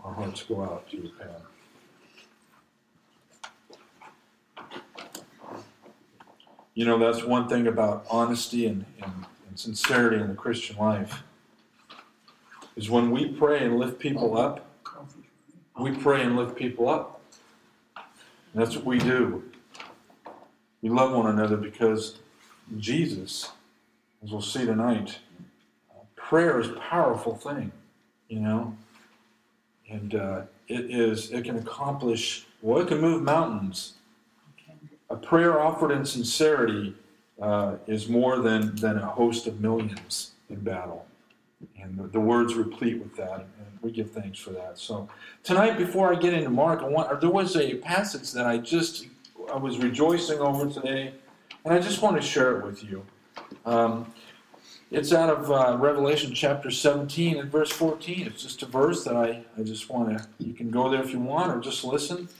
our hearts go out to repent. You know, that's one thing about honesty and sincerity in the Christian life, is when we pray and lift people up, we pray and lift people up. And that's what we do. We love one another because Jesus, as we'll see tonight, prayer is a powerful thing, you know. And it can accomplish, well, it can move mountains. A prayer offered in sincerity is more than a host of millions in battle. And the word's replete with that, and we give thanks for that. So tonight, before I get into Mark, there was a passage that I was rejoicing over today, and I just want to share it with you. It's out of Revelation chapter 17 and verse 14. It's just a verse that I just want to, you can go there if you want, or just listen.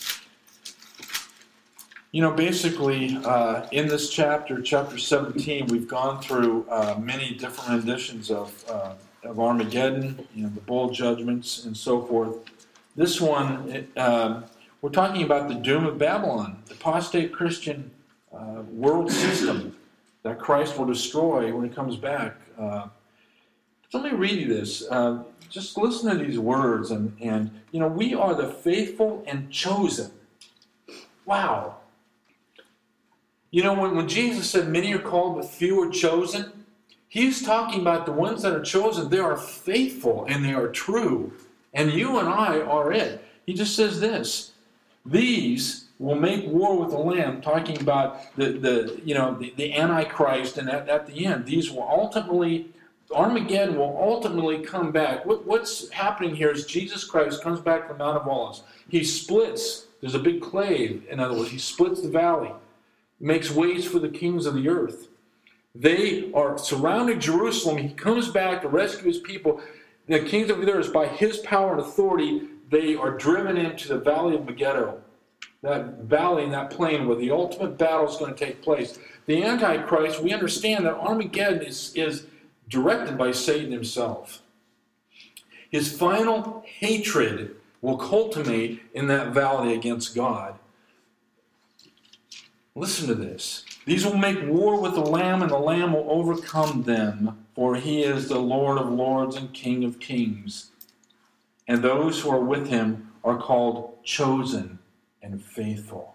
You know, basically, in this chapter 17, we've gone through many different renditions of Armageddon, you know, the bowl judgments, and so forth. This one, we're talking about the doom of Babylon, the apostate Christian world system that Christ will destroy when he comes back. Let me read you this. Just listen to these words, and you know, we are the faithful and chosen. Wow. You know, when Jesus said many are called but few are chosen, he's talking about the ones that are chosen. They are faithful and they are true. And you and I are it. He just says this: these will make war with the Lamb, talking about the Antichrist, and at the end, these will ultimately, Armageddon will ultimately come back. What's happening here is Jesus Christ comes back from Mount of Olives. He splits. There's a big clave. In other words, he splits the valley. Makes ways for the kings of the earth. They are surrounding Jerusalem. He comes back to rescue his people. The kings of the earth, by his power and authority, they are driven into the valley of Megiddo. That valley and that plain where the ultimate battle is going to take place. The Antichrist, we understand that Armageddon is directed by Satan himself. His final hatred will culminate in that valley against God. Listen to this. These will make war with the Lamb, and the Lamb will overcome them, for he is the Lord of lords and King of kings. And those who are with him are called chosen and faithful.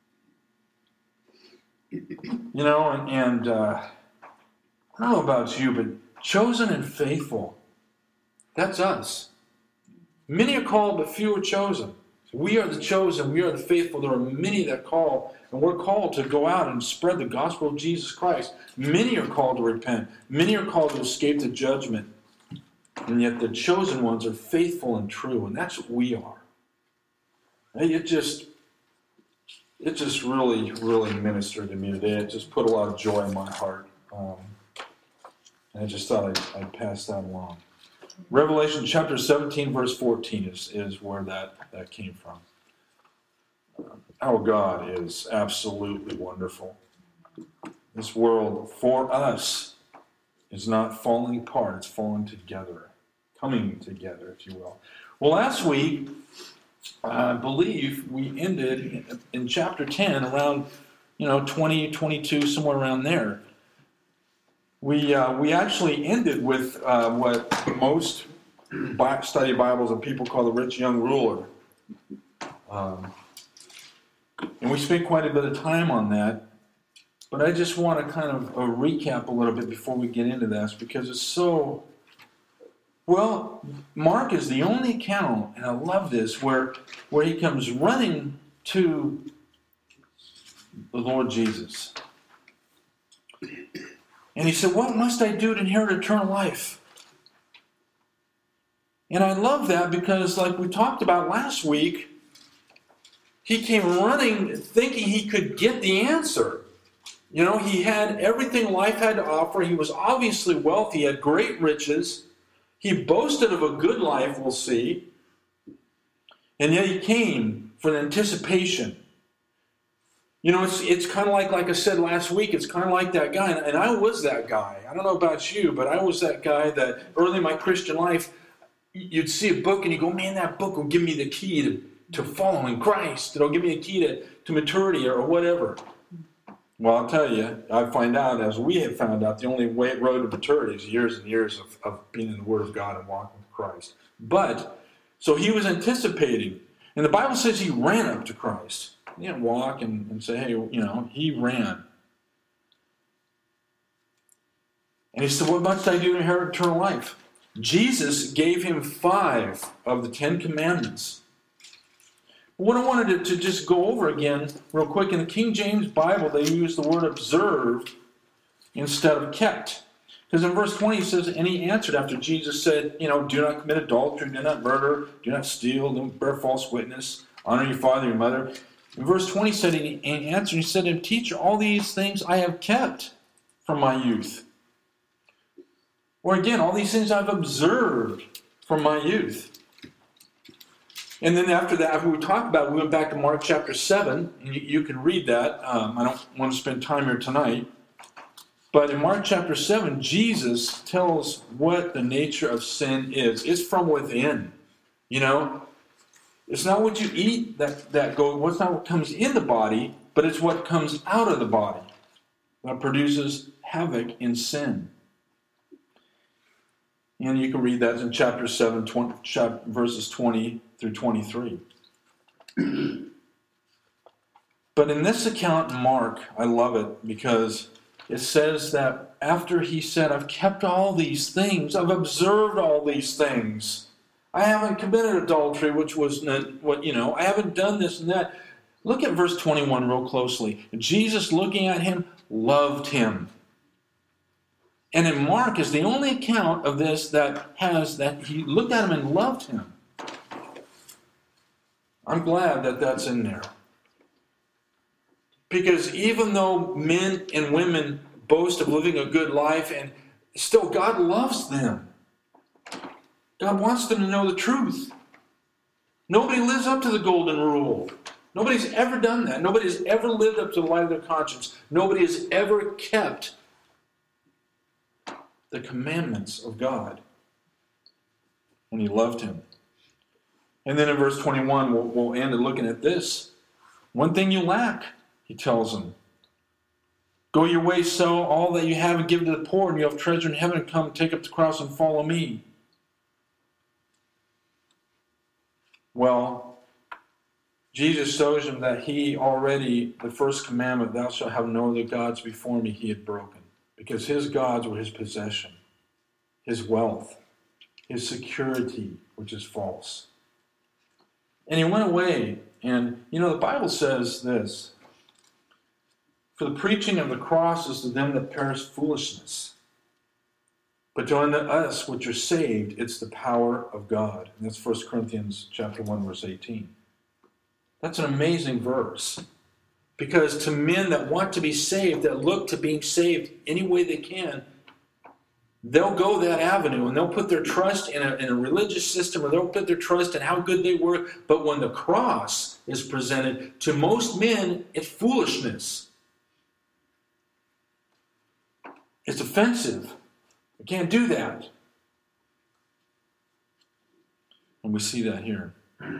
You know, and I don't know about you, but chosen and faithful, that's us. Many are called, but few are chosen. We are the chosen. We are the faithful. There are many that call, and we're called to go out and spread the gospel of Jesus Christ. Many are called to repent. Many are called to escape the judgment. And yet the chosen ones are faithful and true, and that's what we are. It just really, really ministered to me today. It just put a lot of joy in my heart. And I just thought I'd pass that along. Revelation chapter 17, verse 14 is where that came from. Our God is absolutely wonderful. This world, for us, is not falling apart. It's falling together. Coming together, if you will. Well, last week, I believe we ended in chapter 10 around 20, 22, somewhere around there. We actually ended with what most study Bibles and people call the rich young ruler. And we spent quite a bit of time on that. But I just want to kind of recap a little bit before we get into this, because it's so... Well, Mark is the only account, and I love this, where he comes running to the Lord Jesus. And he said, "What must I do to inherit eternal life?" And I love that because, like we talked about last week, he came running thinking he could get the answer. You know, he had everything life had to offer. He was obviously wealthy. He had great riches. He boasted of a good life, we'll see. And yet he came for the anticipation. You know, it's kind of like I said last week, it's kind of like that guy. And I was that guy. I don't know about you, but I was that guy that early in my Christian life, you'd see a book and you go, man, that book will give me the key to following Christ. It'll give me a key to maturity or whatever. Well, I'll tell you, I find out, as we have found out, the only road to maturity is years and years of being in the Word of God and walking with Christ. But, so he was anticipating. And the Bible says he ran up to Christ. He didn't walk and say, hey, he ran. And he said, what must I do to inherit eternal life? Jesus gave him 5 of the 10 commandments. What I wanted to just go over again real quick, in the King James Bible, they use the word observed instead of kept. Because in verse 20 it says, and he answered after Jesus said, do not commit adultery, do not murder, do not steal, don't bear false witness, honor your father and your mother. In verse 20 said, and he answered, he said to him, teacher, all these things I have kept from my youth. Or again, all these things I've observed from my youth. And then after that, after we talked about it, we went back to Mark chapter 7, and you can read that. I don't want to spend time here tonight. But in Mark chapter 7, Jesus tells what the nature of sin is. It's from within. It's not what you eat what's not what comes in the body, but it's what comes out of the body that produces havoc in sin. And you can read that in chapter 7, verses 20 through 23. But in this account in Mark, I love it because it says that after he said, I've kept all these things, I've observed all these things. I haven't committed adultery, which was I haven't done this and that. Look at verse 21 real closely. Jesus, looking at him, loved him. And in Mark is the only account of this that he looked at him and loved him. I'm glad that that's in there. Because even though men and women boast of living a good life, and still God loves them. God wants them to know the truth. Nobody lives up to the golden rule. Nobody's ever done that. Nobody's ever lived up to the light of their conscience. Nobody has ever kept the commandments of God. And he loved him. And then in verse 21, we'll end up looking at this. One thing you lack, he tells them. Go your way, sell all that you have and give to the poor, and you have treasure in heaven, and come take up the cross and follow me. Well, Jesus shows him that he already, the first commandment, thou shalt have no other gods before me, he had broken. Because his gods were his possession, his wealth, his security, which is false. And he went away, and the Bible says this, for the preaching of the cross is to them that perish foolishness. But to us which are saved, it's the power of God. And that's 1 Corinthians chapter 1, verse 18. That's an amazing verse. Because to men that want to be saved, that look to being saved any way they can, they'll go that avenue and they'll put their trust in a religious system, or they'll put their trust in how good they were. But when the cross is presented, to most men, it's foolishness. It's offensive. We can't do that. And we see that here.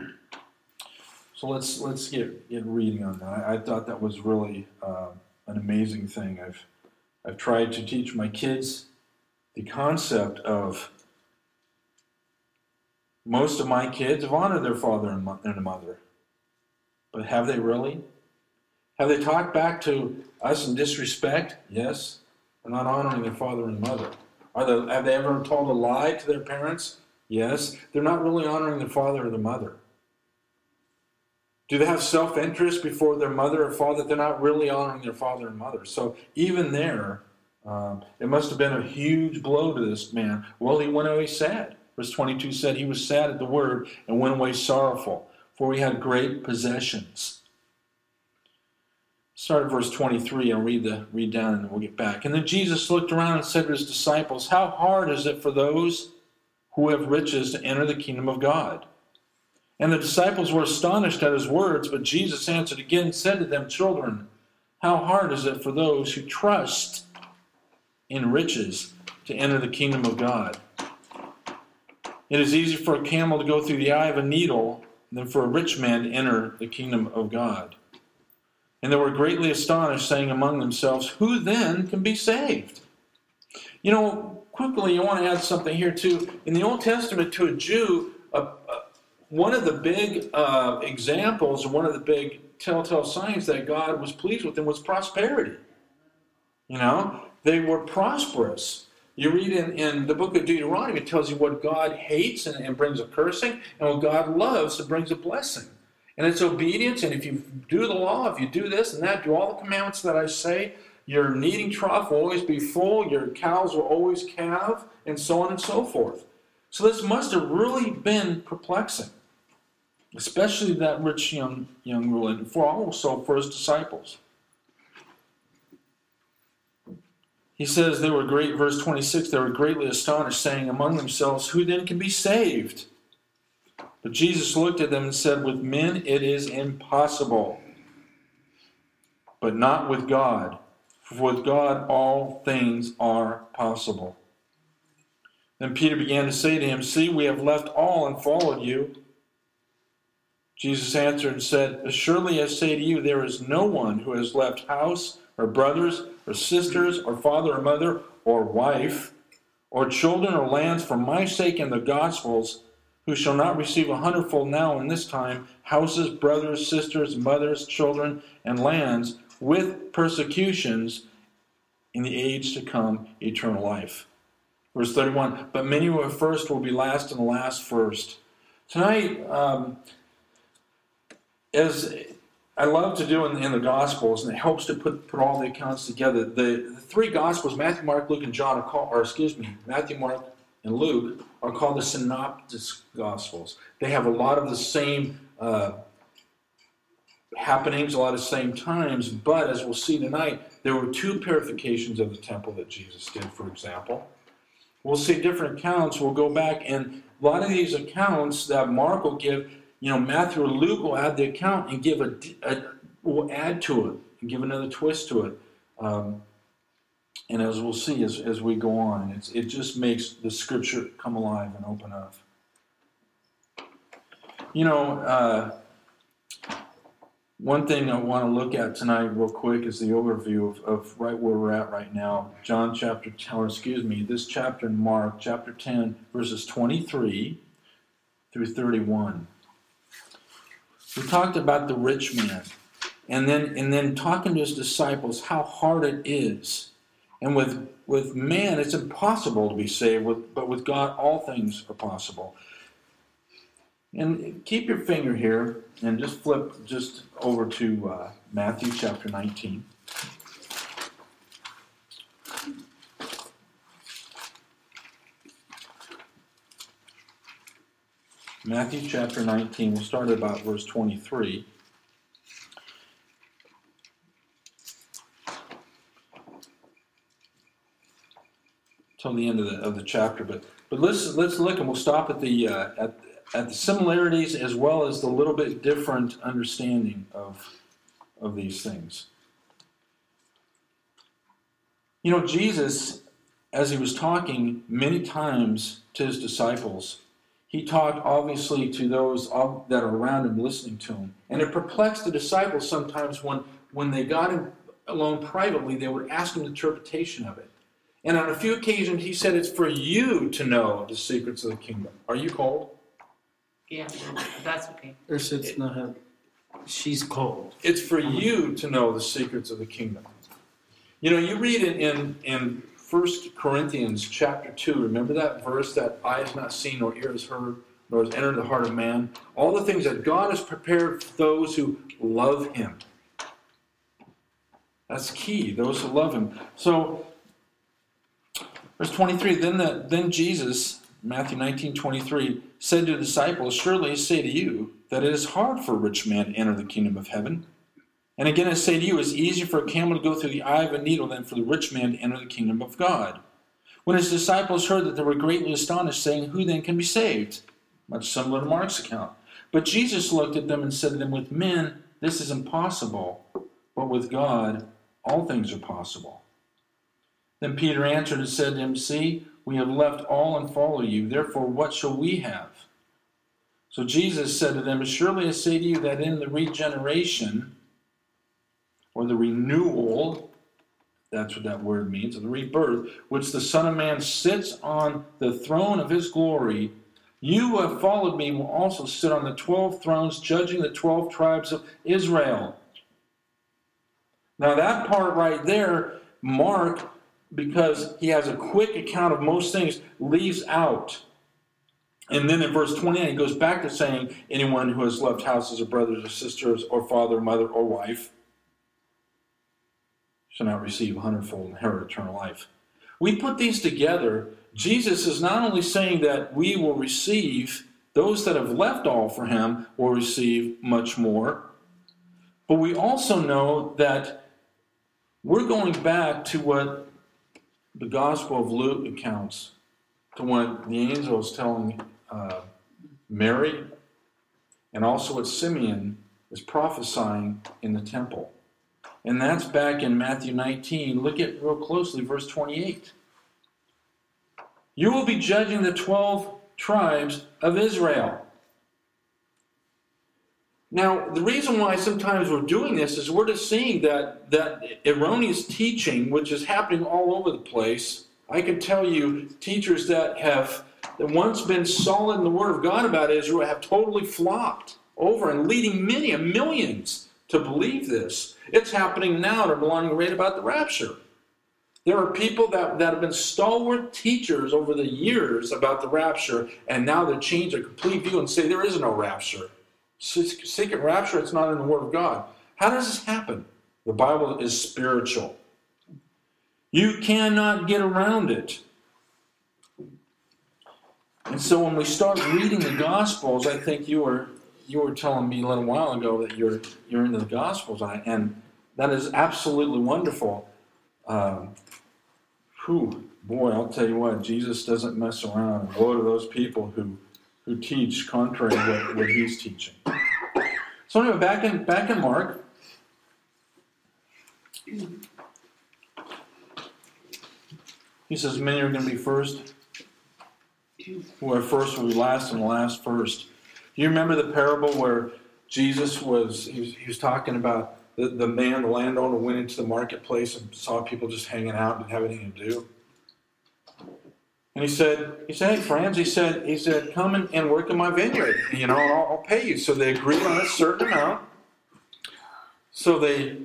So let's get reading on that. I thought that was really an amazing thing. I've tried to teach my kids the concept of, most of my kids have honored their father and mother. But have they really? Have they talked back to us in disrespect? Yes. They're not honoring their father and mother. Have they ever told a lie to their parents? Yes. They're not really honoring their father or their mother. Do they have self-interest before their mother or father? They're not really honoring their father and mother. So even there, it must have been a huge blow to this man. Well, he went away sad. Verse 22 said he was sad at the word and went away sorrowful, for he had great possessions. Start at verse 23 and read down and we'll get back. And then Jesus looked around and said to his disciples, how hard is it for those who have riches to enter the kingdom of God? And the disciples were astonished at his words, but Jesus answered again and said to them, children, how hard is it for those who trust in riches to enter the kingdom of God? It is easier for a camel to go through the eye of a needle than for a rich man to enter the kingdom of God. And they were greatly astonished, saying among themselves, who then can be saved? You know, quickly, I want to add something here too. In the Old Testament, to a Jew, one of the big examples, one of the big telltale signs that God was pleased with them was prosperity. You know, they were prosperous. You read in the book of Deuteronomy, it tells you what God hates and brings a cursing, and what God loves and brings a blessing. And it's obedience, and if you do the law, if you do this and that, do all the commandments that I say, your kneading trough will always be full, your cows will always calve, and so on and so forth. So this must have really been perplexing, especially that rich young ruler, and also for his disciples. He says they were great, verse 26, they were greatly astonished, saying among themselves, who then can be saved? But Jesus looked at them and said, with men it is impossible, but not with God. For with God all things are possible. Then Peter began to say to him, see, we have left all and followed you. Jesus answered and said, assuredly I say to you, there is no one who has left house or brothers or sisters or father or mother or wife or children or lands for my sake and the gospel's, who shall not receive 100-fold now in this time, houses, brothers, sisters, mothers, children, and lands, with persecutions in the age to come, eternal life. Verse 31, but many who are first will be last, and the last first. Tonight, as I love to do in the Gospels, and it helps to put all the accounts together. The three Gospels, Matthew, Mark, Luke, and John, Matthew, Mark, and Luke are called the Synoptic Gospels. They have a lot of the same happenings, a lot of the same times, but as we'll see tonight, there were two purifications of the temple that Jesus did, for example. We'll see different accounts. We'll go back, and a lot of these accounts that Mark will give, Matthew or Luke will add the account and give will add to it and give another twist to it. And as we'll see as we go on, it just makes the Scripture come alive and open up. One thing I want to look at tonight real quick is the overview of right where we're at right now. This chapter in Mark, chapter 10, verses 23 through 31. We talked about the rich man, and then talking to his disciples how hard it is. And with man, it's impossible to be saved, but with God, all things are possible. And keep your finger here and just flip over to Matthew chapter 19. Matthew chapter 19, we'll start at about verse 23. Till the end of the chapter, but let's look, and we'll stop at the similarities as well as the little bit different understanding of these things. Jesus, as he was talking many times to his disciples, he talked obviously to those that are around him listening to him, and it perplexed the disciples sometimes when they got him alone privately. They would ask him the interpretation of it. And on a few occasions, he said, it's for you to know the secrets of the kingdom. Are you cold? Yeah, that's okay. It's not her. She's cold. It's for you to know the secrets of the kingdom. You read in 1 Corinthians chapter 2, remember that verse, that eye has not seen, nor ear has heard, nor has entered the heart of man? All the things that God has prepared for those who love him. That's key, those who love him. So, verse 23, then Jesus, Matthew 19:23, said to the disciples, surely I say to you that it is hard for a rich man to enter the kingdom of heaven. And again I say to you, it's easier for a camel to go through the eye of a needle than for the rich man to enter the kingdom of God. When his disciples heard that, they were greatly astonished, saying, who then can be saved? Much similar to Mark's account. But Jesus looked at them and said to them, with men this is impossible, but with God all things are possible. Then Peter answered and said to him, see, We have left all and follow you. Therefore, what shall we have? So Jesus said to them, surely I say to you that in the regeneration, or the renewal, that's what that word means, or the rebirth, which the Son of Man sits on the throne of his glory, you who have followed me will also sit on the 12 thrones, judging the 12 tribes of Israel. Now that part right there, Mark, because he has a quick account of most things, leaves out. And then in verse 29, he goes back to saying, anyone who has left houses or brothers or sisters or father, mother, or wife shall not receive 100-fold and inherit eternal life. We put these together. Jesus is not only saying that we will receive, those that have left all for him will receive much more, but we also know that we're going back to what the Gospel of Luke accounts, to what the angel is telling Mary, and also what Simeon is prophesying in the temple. And that's back in Matthew 19. Look at real closely, verse 28. You will be judging the 12 tribes of Israel. Now, the reason why sometimes we're doing this is we're just seeing that erroneous teaching, which is happening all over the place. I can tell you, teachers that have once been solid in the Word of God about Israel have totally flopped over and leading many millions to believe this. It's happening now to belonging right about the rapture. There are people that have been stalwart teachers over the years about the rapture, and now they change their complete view and say there is no rapture. Secret rapture, it's not in the Word of God. How does this happen? The Bible is spiritual. You cannot get around it. And so when we start reading the Gospels, I think you were telling me a little while ago that you're into the Gospels, and that is absolutely wonderful. Boy, I'll tell you what, Jesus doesn't mess around. Woe to those people who teach contrary to what he's teaching. So anyway, back in Mark. He says, many are going to be first. Who are first will be last, and the last first. Do you remember the parable where Jesus was talking about the man, the landowner, went into the marketplace and saw people just hanging out and didn't have anything to do? And he said, hey friends, he said, come and work in my vineyard, and I'll pay you. So they agreed on a certain amount. So they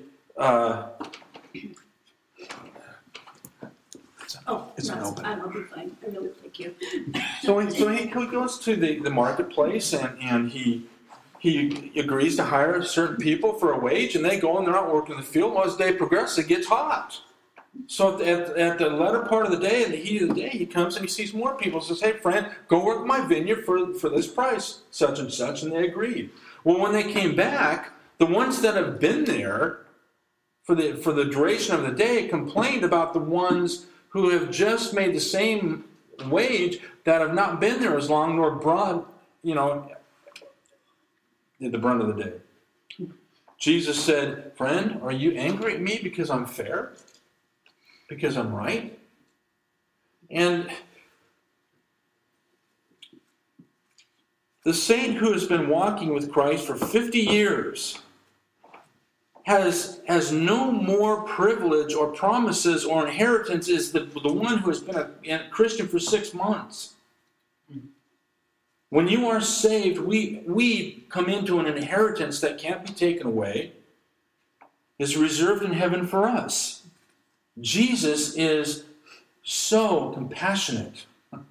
I'll be fine. I really thank you. So he goes to the marketplace and he agrees to hire certain people for a wage, and they go and they're out working in the field. Well, as the day progresses, it gets hot. So at the latter part of the day, in the heat of the day, he comes and he sees more people. He says, hey friend, go work my vineyard for this price, such and such, and they agreed. Well, when they came back, the ones that have been there for the duration of the day complained about the ones who have just made the same wage that have not been there as long nor brought, the brunt of the day. Jesus said, friend, are you angry at me because I'm fair? Because I'm right? And the saint who has been walking with Christ for 50 years has no more privilege or promises or inheritance as the one who has been a Christian for 6 months. When you are saved, we come into an inheritance that can't be taken away, is reserved in heaven for us. Jesus is so compassionate,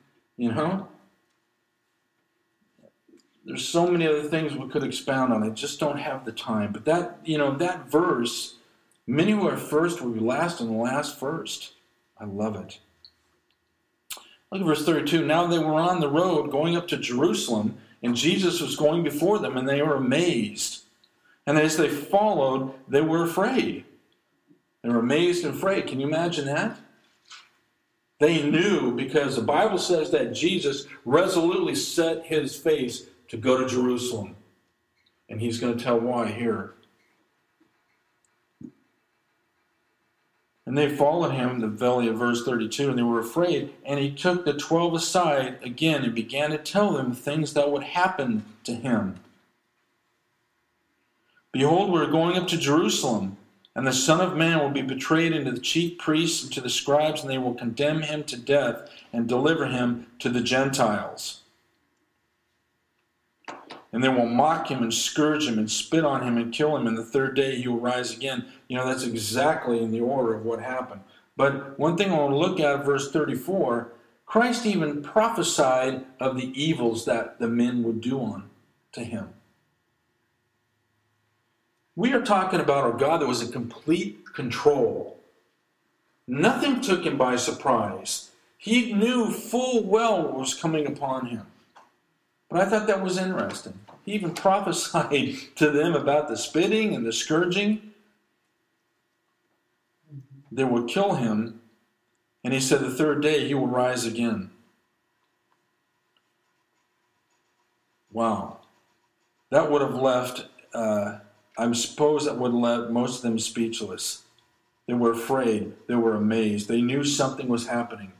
There's so many other things we could expound on. I just don't have the time. But that verse, many who are first will be last, and the last first. I love it. Look at verse 32. Now they were on the road going up to Jerusalem, and Jesus was going before them, and they were amazed. And as they followed, they were afraid. They were amazed and afraid. Can you imagine that? They knew, because the Bible says that Jesus resolutely set his face to go to Jerusalem. And he's going to tell why here. And they followed him in the valley of verse 32, and they were afraid. And he took the 12 aside again and began to tell them things that would happen to him. Behold, we're going up to Jerusalem, and the Son of Man will be betrayed into the chief priests and to the scribes, and they will condemn him to death and deliver him to the Gentiles. And they will mock him and scourge him and spit on him and kill him, and the third day he will rise again. You know, that's exactly in the order of what happened. But one thing I want to look at, verse 34, Christ even prophesied of the evils that the men would do on to him. We are talking about a God that was in complete control. Nothing took him by surprise. He knew full well what was coming upon him. But I thought that was interesting. He even prophesied to them about the spitting and the scourging. They would kill him. And he said the third day he will rise again. Wow. That would have left, I suppose that would have left most of them speechless. They were afraid. They were amazed. They knew something was happening.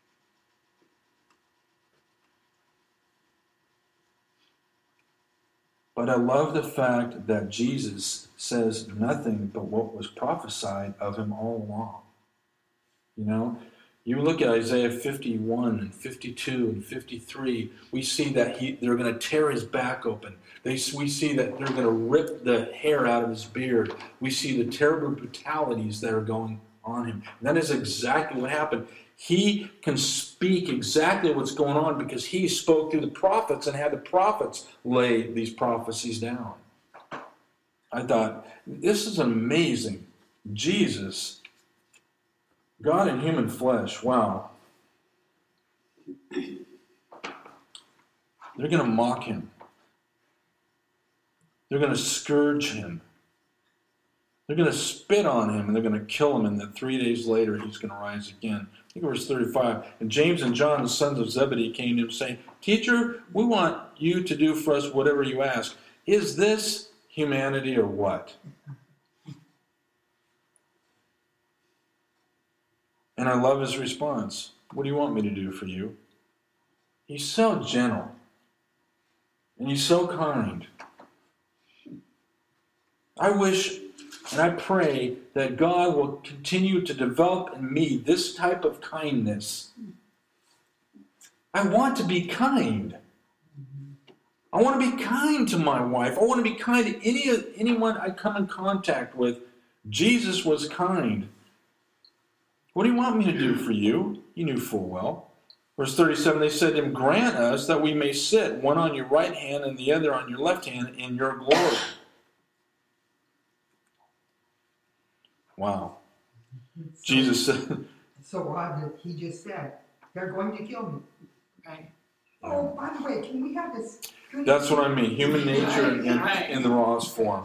But I love the fact that Jesus says nothing but what was prophesied of him all along. You know, you look at Isaiah 51 and 52 and 53, we see that they're going to tear his back open. We see that they're going to rip the hair out of his beard. We see the terrible brutalities that are going on him. And that is exactly what happened. He can speak exactly what's going on because he spoke through the prophets and had the prophets lay these prophecies down. I thought, this is amazing. Jesus, God in human flesh, wow. They're going to mock him. They're going to scourge him. They're going to spit on him and they're going to kill him, and then 3 days later he's going to rise again. Look at verse 35. And James and John, the sons of Zebedee, came to him saying, Teacher, we want you to do for us whatever you ask. Is this humanity or what? And I love his response. What do you want me to do for you? He's so gentle. And he's so kind. I wish and I pray that God will continue to develop in me this type of kindness. I want to be kind. I want to be kind to my wife. I want to be kind to anyone I come in contact with. Jesus was kind. What do you want me to do for you? He knew full well. Verse 37, they said to him, Grant us that we may sit, one on your right hand and the other on your left hand, in your glory. Wow. Jesus said... So odd that he just said, they're going to kill me. Right. Oh, by the way, can we have this? That's what I mean. Human nature in the rawest form.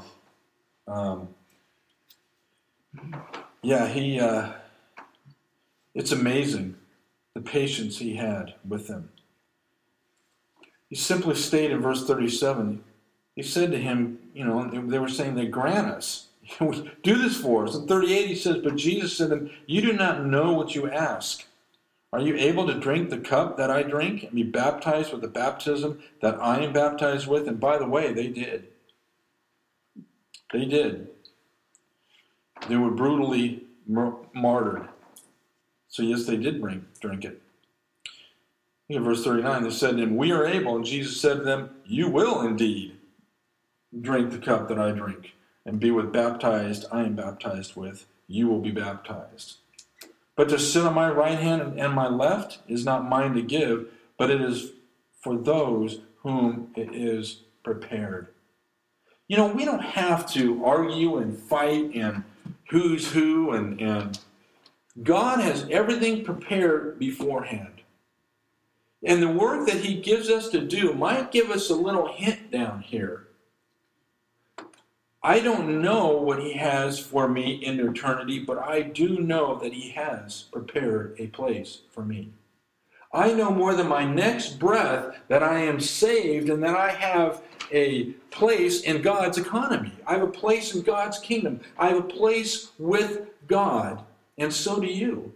It's amazing the patience he had with them. He simply stated in verse 37, he said to him, they were saying, they grant us. Do this for us. In 38 he says, but Jesus said to them, you do not know what you ask. Are you able to drink the cup that I drink and be baptized with the baptism that I am baptized with? And by the way, they did. They did. They were brutally martyred. So yes, they did drink it. In verse 39, they said to him, we are able. And Jesus said to them, you will indeed drink the cup that I drink and be baptized I am baptized with. You will be baptized. But to sit on my right hand and my left is not mine to give, but it is for those whom it is prepared. We don't have to argue and fight and who's who, and God has everything prepared beforehand. And the work that he gives us to do might give us a little hint down here. I don't know what he has for me in eternity, but I do know that he has prepared a place for me. I know more than my next breath that I am saved and that I have a place in God's economy. I have a place in God's kingdom. I have a place with God. and so do you.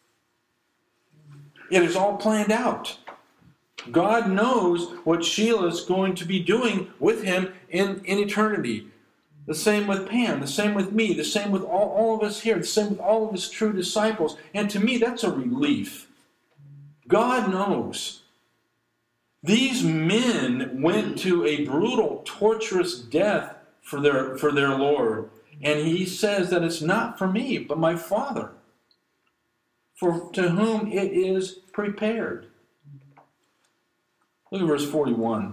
It is all planned out. God knows what Sheila's going to be doing with him in eternity. The same with Pam, the same with me, the same with all of us here, the same with all of his true disciples. And to me, that's a relief. God knows. These men went to a brutal, torturous death for their Lord. And he says that it's not for me, but my Father, to whom it is prepared. Look at verse 41.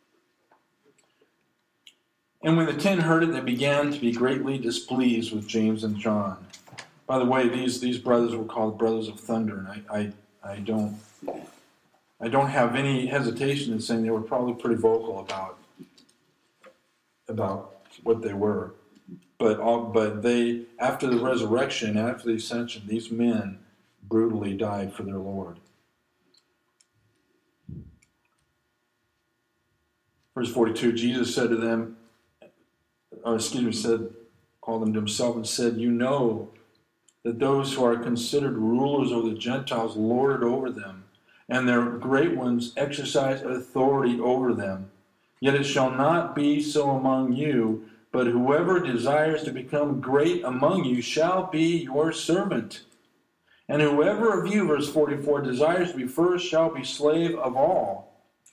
And when the 10 heard it, they began to be greatly displeased with James and John. By the way, these brothers were called brothers of thunder, and I don't have any hesitation in saying they were probably pretty vocal about what they were. But they, after the resurrection, after the ascension, these men brutally died for their Lord. Verse 42, Jesus said to them, called them to himself and said, you know that those who are considered rulers over the Gentiles lord it over them, and their great ones exercise authority over them. Yet it shall not be so among you, but whoever desires to become great among you shall be your servant. And whoever of you, verse 44, desires to be first shall be slave of all.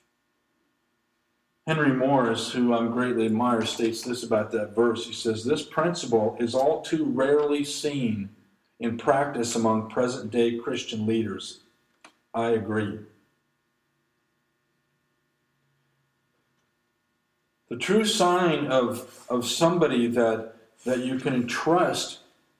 Henry Morris, who I greatly admire, states this about that verse. He says, this principle is all too rarely seen in practice among present-day Christian leaders. I agree. The true sign of somebody that you can entrust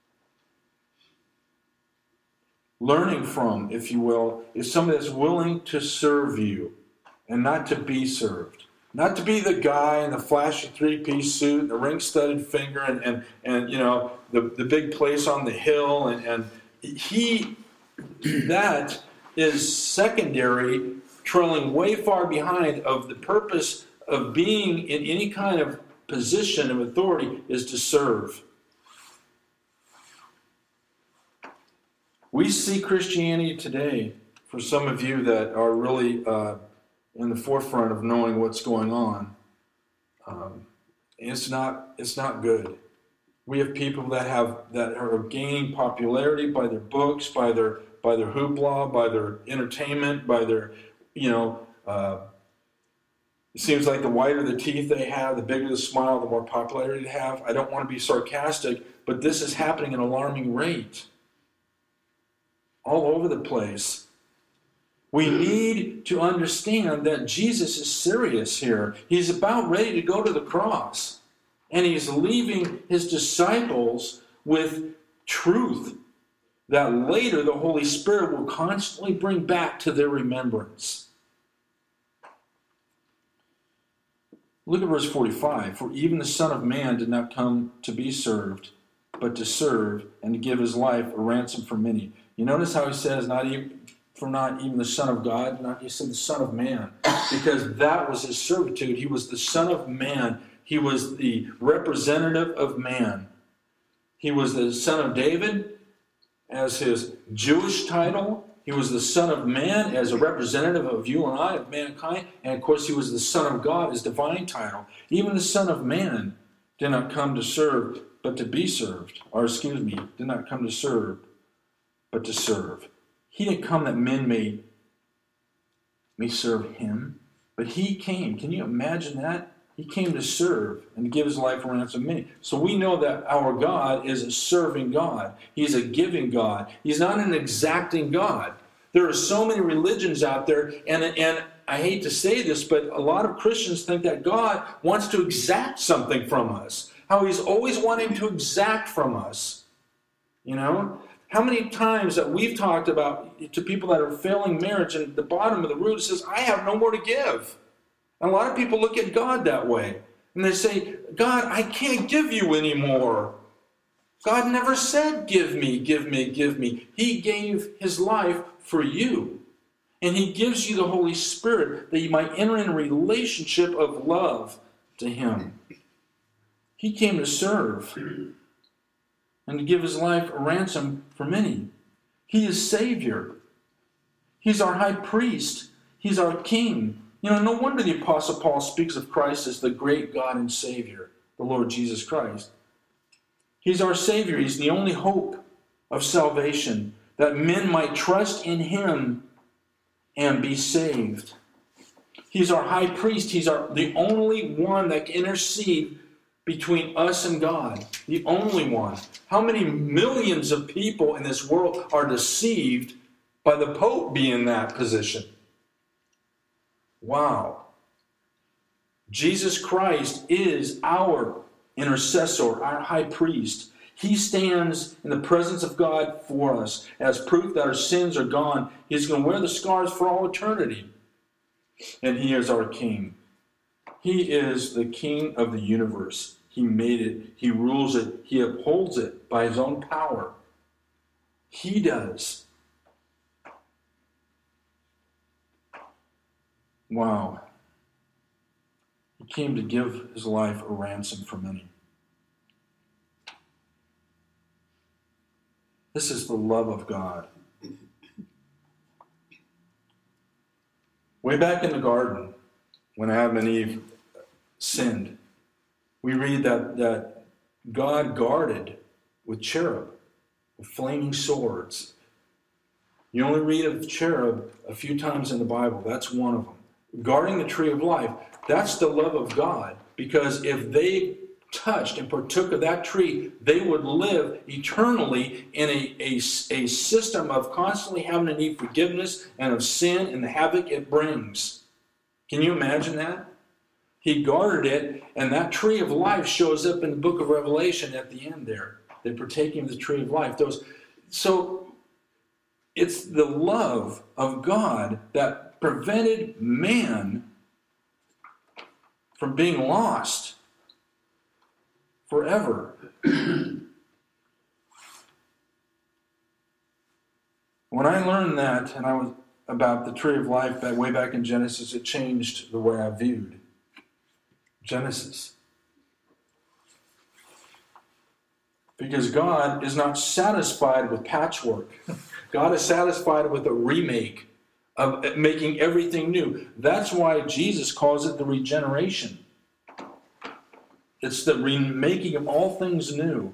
learning from, if you will, is somebody that's willing to serve you and not to be served. Not to be the guy in the flashy three-piece suit and the ring-studded finger and you know, the big place on the hill. And that is secondary, trailing way far behind of the purpose of being in any kind of position of authority is to serve. We see Christianity today, for some of you that are really in the forefront of knowing what's going on. It's not good. We have people that are gaining popularity by their books, by their hoopla, by their entertainment, by their, it seems like the whiter the teeth they have, the bigger the smile, the more popularity they have. I don't want to be sarcastic, but this is happening at an alarming rate. All over the place. We need to understand that Jesus is serious here. He's about ready to go to the cross. And he's leaving his disciples with truth that later the Holy Spirit will constantly bring back to their remembrance. Look at verse 45. For even the Son of Man did not come to be served, but to serve and to give his life a ransom for many. You notice how he says not even the Son of God, he said the Son of Man, because that was his servitude. He was the Son of Man. He was the representative of man. He was the Son of David as his Jewish title. He was the Son of Man as a representative of you and I, of mankind. And of course, he was the Son of God, his divine title. Even the Son of Man did not come to serve, but to be served. Did not come to serve, but to serve. He didn't come that men may serve him, but he came. Can you imagine that? He came to serve and to give his life a ransom of many. So we know that our God is a serving God. He's a giving God. He's not an exacting God. There are so many religions out there, and I hate to say this, but a lot of Christians think that God wants to exact something from us. How he's always wanting to exact from us. You know? How many times that we've talked about to people that are failing marriage, and at the bottom of the root says, I have no more to give. And a lot of people look at God that way. And they say, God, I can't give you anymore. God never said, give me, give me, give me. He gave his life for you. And he gives you the Holy Spirit that you might enter in a relationship of love to him. He came to serve. And and to give his life a ransom for many. He is Savior. He's our high priest. He's our king. No wonder the Apostle Paul speaks of Christ as the great God and Savior, the Lord Jesus Christ. He's our Savior. He's the only hope of salvation, that men might trust in him and be saved. He's our high priest. He's the only one that can intercede between us and God. The only one. How many millions of people in this world are deceived by the Pope being in that position? Wow. Jesus Christ is our intercessor, our high priest. He stands in the presence of God for us as proof that our sins are gone. He's going to wear the scars for all eternity. And he is our king. He is the king of the universe. He made it. He rules it. He upholds it by his own power. He does. Wow. He came to give his life a ransom for many. This is the love of God. Way back in the garden, when Adam and Eve sinned, we read that God guarded with cherub, with flaming swords. You only read of cherub a few times in the Bible. That's one of them. Guarding the tree of life, that's the love of God. Because if they touched and partook of that tree, they would live eternally in a system of constantly having to need forgiveness and of sin and the havoc it brings. Can you imagine that? He guarded it, and that tree of life shows up in the book of Revelation at the end there. They're partaking of the tree of life. So it's the love of God that prevented man from being lost forever. When I learned that, and I was about the tree of life way back in Genesis, it changed the way I viewed Genesis. Because God is not satisfied with patchwork. God is satisfied with a remake of making everything new. That's why Jesus calls it the regeneration. It's the remaking of all things new.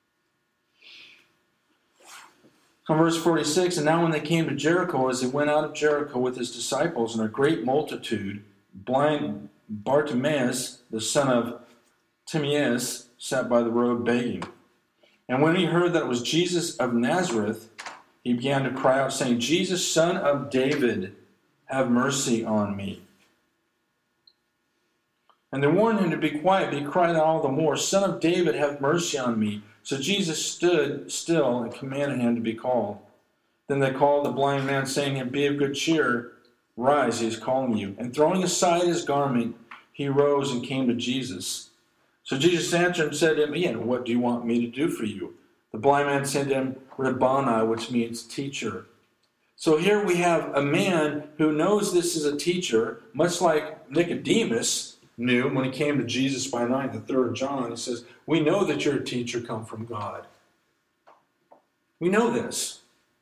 From verse 46, and now when they came to Jericho, as they went out of Jericho with his disciples and a great multitude, blind Bartimaeus, the son of Timaeus, sat by the road begging. And when he heard that it was Jesus of Nazareth, he began to cry out, saying, Jesus, son of David, have mercy on me. And they warned him to be quiet, but he cried out all the more, Son of David, have mercy on me. So Jesus stood still and commanded him to be called. Then they called the blind man, saying to him, Be of good cheer, rise, he is calling you. And throwing aside his garment, he rose and came to Jesus. So Jesus answered and said to him again, What do you want me to do for you? The blind man said to him, Rabboni, which means teacher. So here we have a man who knows this is a teacher, much like Nicodemus knew when he came to Jesus by night, the 3rd John. He says, we know that you're a teacher come from God. We know this.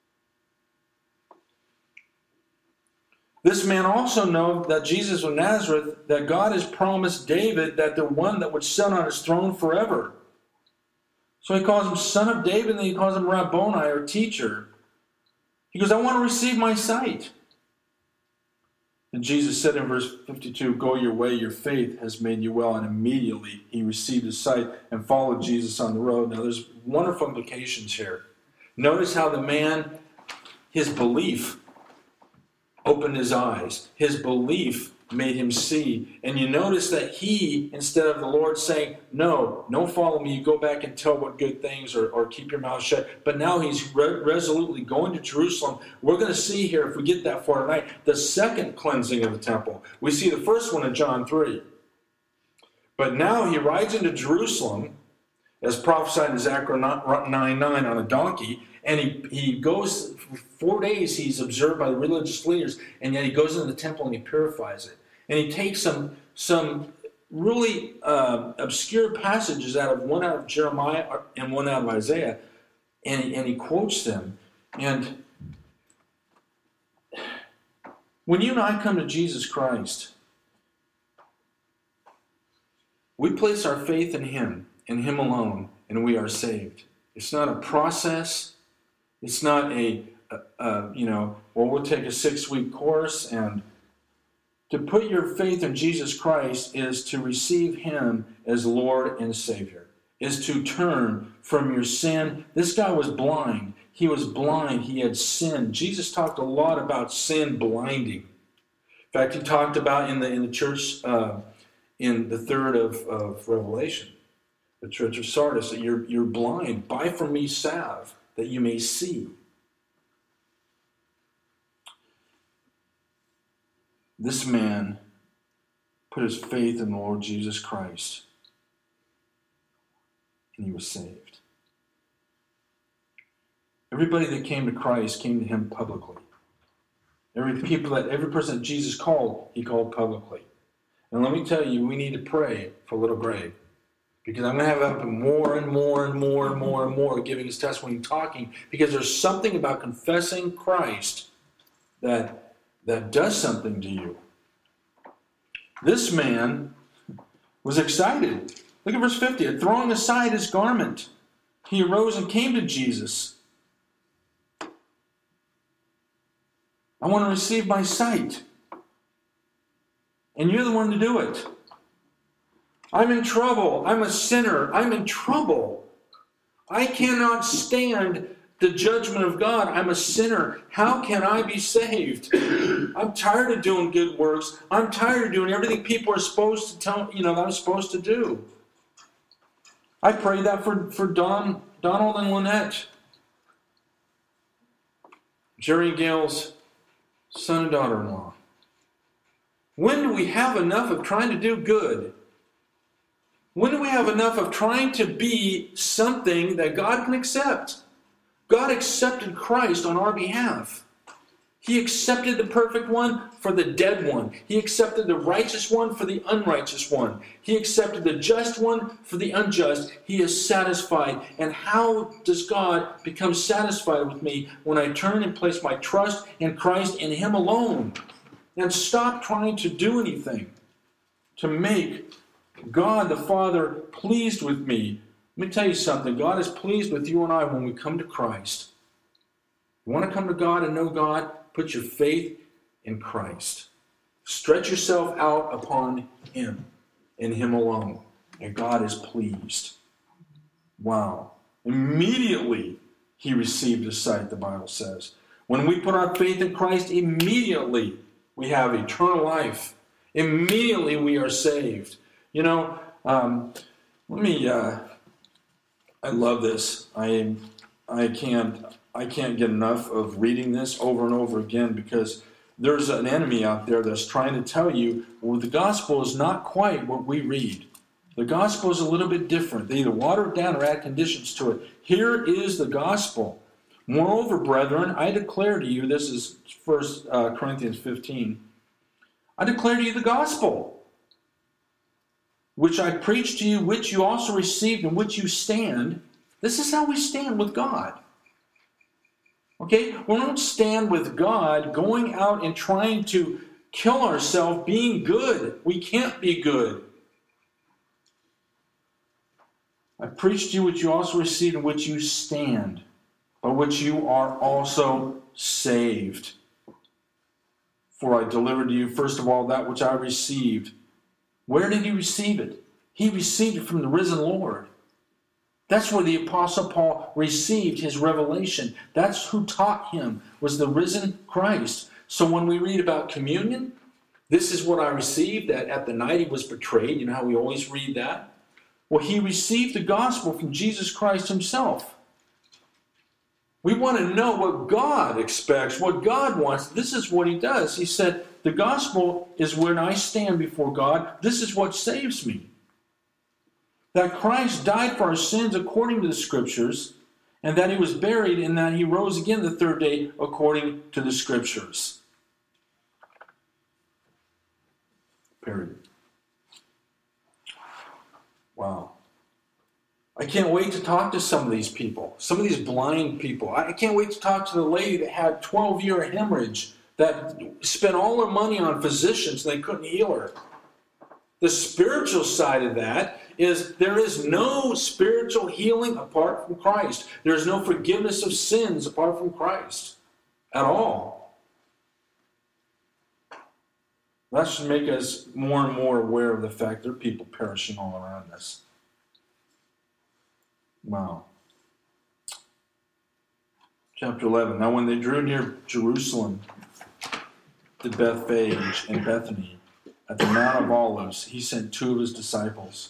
This man also knows that Jesus of Nazareth, that God has promised David that the one that would sit on his throne forever. So he calls him Son of David, and then he calls him Rabboni, or teacher. He goes, I want to receive my sight. And Jesus said in verse 52, Go your way, your faith has made you well. And immediately he received his sight and followed Jesus on the road. Now there's wonderful implications here. Notice how the man, his belief opened his eyes. His belief made him see. And you notice that he, instead of the Lord saying, No, don't follow me, you go back and tell what good things or keep your mouth shut. But now he's resolutely going to Jerusalem. We're going to see here, if we get that far tonight, the second cleansing of the temple. We see the first one in John 3. But now he rides into Jerusalem, as prophesied in Zechariah 9:9, on a donkey, and he goes, for 4 days he's observed by the religious leaders, and yet he goes into the temple and he purifies it. And he takes some really obscure passages one out of Jeremiah and one out of Isaiah, and he quotes them. And when you and I come to Jesus Christ, we place our faith in Him and Him alone, and we are saved. It's not a process. It's not we'll take a 6-week course. And to put your faith in Jesus Christ is to receive Him as Lord and Savior, is to turn from your sin. This guy was blind. He was blind. He had sinned. Jesus talked a lot about sin blinding. In fact, He talked about in the church, in the 3rd of Revelation, the church of Sardis, that you're blind. Buy from me salve that you may see. This man put his faith in the Lord Jesus Christ, and he was saved. Everybody that came to Christ came to Him publicly. Every person that Jesus called, He called publicly. And let me tell you, we need to pray for little Greg, because I'm going to have him more and more and more and more and more giving his testimony and talking, because there's something about confessing Christ that does something to you. This man was excited. Look at verse 50. Throwing aside his garment, he arose and came to Jesus. I want to receive my sight. And you're the one to do it. I'm in trouble. I'm a sinner. I'm in trouble. I cannot stand the judgment of God. I'm a sinner. How can I be saved? I'm tired of doing good works. I'm tired of doing everything people are supposed to tell that I'm supposed to do. I prayed that for Donald and Lynette, Jerry and Gail's son and daughter-in-law. When do we have enough of trying to do good? When do we have enough of trying to be something that God can accept? God accepted Christ on our behalf. He accepted the perfect one for the dead one. He accepted the righteous one for the unrighteous one. He accepted the just one for the unjust. He is satisfied. And how does God become satisfied with me? When I turn and place my trust in Christ and Him alone, and stop trying to do anything to make God the Father pleased with me. Let me tell you something. God is pleased with you and I when we come to Christ. You want to come to God and know God? Put your faith in Christ. Stretch yourself out upon Him and Him alone. And God is pleased. Wow. Immediately he received his sight, the Bible says. When we put our faith in Christ, immediately we have eternal life. Immediately we are saved. I love this. I can't get enough of reading this over and over again, because there's an enemy out there that's trying to tell you, well, the gospel is not quite what we read. The gospel is a little bit different. They either water it down or add conditions to it. Here is the gospel. Moreover, brethren, I declare to you, this is 1 Corinthians 15, I declare to you the gospel, which I preached to you, which you also received, in which you stand. This is how we stand with God. Okay? We don't stand with God going out and trying to kill ourselves being good. We can't be good. I preached to you which you also received, in which you stand, by which you are also saved. For I delivered to you, first of all, that which I received. Where did he receive it? He received it from the risen Lord. That's where the Apostle Paul received his revelation. That's who taught him, was the risen Christ. So when we read about communion, this is what I received, that at the night he was betrayed. You know how we always read that? Well, he received the gospel from Jesus Christ himself. We want to know what God expects, what God wants. This is what he does. He said, the gospel is when I stand before God. This is what saves me. That Christ died for our sins according to the Scriptures, and that he was buried, and that he rose again the third day according to the Scriptures. Period. I can't wait to talk to some of these people, some of these blind people. I can't wait to talk to the lady that had 12-year hemorrhage, that spent all her money on physicians and they couldn't heal her. The spiritual side of that is there is no spiritual healing apart from Christ. There is no forgiveness of sins apart from Christ at all. That should make us more and more aware of the fact there are people perishing all around us. Wow. Chapter 11. Now when they drew near Jerusalem, to Bethphage and Bethany, at the Mount of Olives, he sent 2 of his disciples.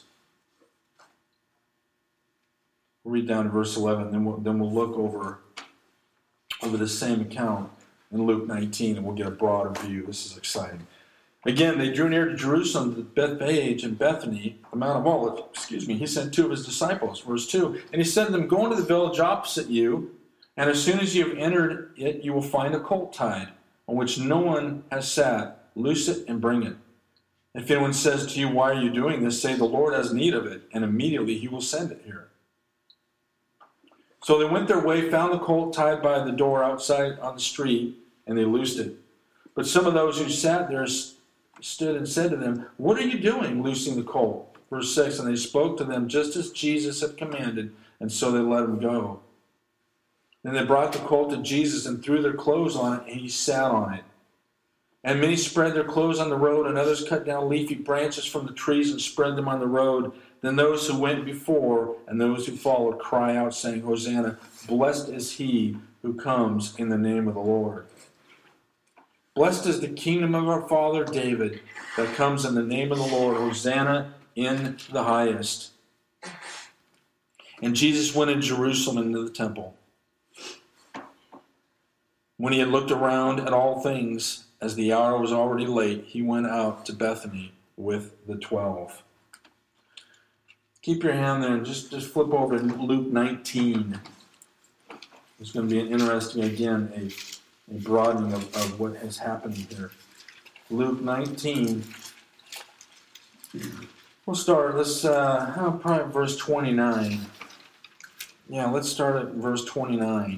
We'll read down to verse 11, then we'll look over the same account in Luke 19, and we'll get a broader view. This is exciting. Again, they drew near to Jerusalem, to Bethphage and Bethany, the Mount of Olives. He sent 2 of his disciples. Verse 2, and he said to them, go into the village opposite you, and as soon as you have entered it, you will find a colt tied, on which no one has sat. Loose it and bring it. If anyone says to you, why are you doing this? Say, the Lord has need of it, and immediately he will send it here. So they went their way, found the colt tied by the door outside on the street, and they loosed it. But some of those who sat there stood and said to them, what are you doing, loosing the colt? Verse 6, and they spoke to them just as Jesus had commanded, and so they let him go. Then they brought the colt to Jesus and threw their clothes on it, and he sat on it. And many spread their clothes on the road, and others cut down leafy branches from the trees and spread them on the road. Then those who went before and those who followed cry out, saying, Hosanna, blessed is he who comes in the name of the Lord. Blessed is the kingdom of our father David that comes in the name of the Lord. Hosanna in the highest. And Jesus went in Jerusalem into the temple. When he had looked around at all things, as the hour was already late, he went out to Bethany with the 12. Keep your hand there and just flip over to Luke 19. It's going to be an interesting, again, a broadening of what has happened here. Luke 19. We'll start, probably verse 29. Yeah, let's start at verse 29.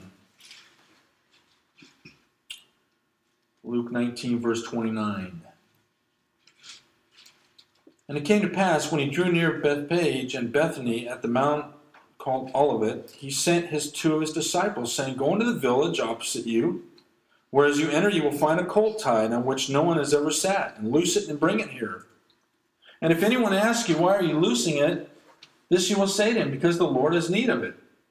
Luke 19, verse 29. And it came to pass, when he drew near Bethphage and Bethany at the mount called Olivet, he sent 2 of his disciples, saying, go into the village opposite you, where as you enter you will find a colt tied, on which no one has ever sat, and loose it and bring it here. And if anyone asks you, why are you loosing it? This you will say to him, because the Lord has need of it.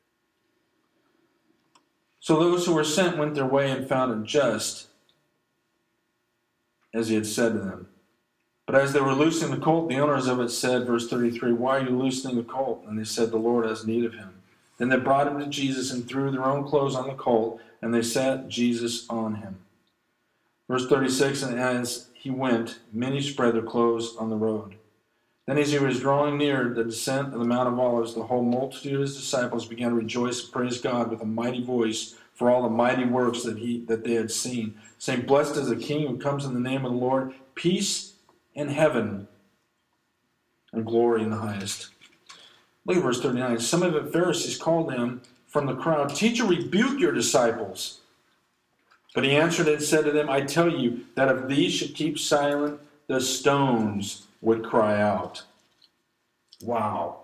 So those who were sent went their way and found it just as he had said to them. But as they were loosing the colt, the owners of it said, verse 33, why are you loosening the colt? And they said, the Lord has need of him. Then they brought him to Jesus and threw their own clothes on the colt, and they set Jesus on him. Verse 36, and as he went, many spread their clothes on the road. Then as he was drawing near the descent of the Mount of Olives, the whole multitude of his disciples began to rejoice and praise God with a mighty voice for all the mighty works that they had seen, saying, blessed is the King who comes in the name of the Lord, peace in heaven and glory in the highest. Look at verse 39. Some of the Pharisees called him from the crowd, teacher, rebuke your disciples. But he answered and said to them, I tell you that if these should keep silent, the stones would cry out. Wow.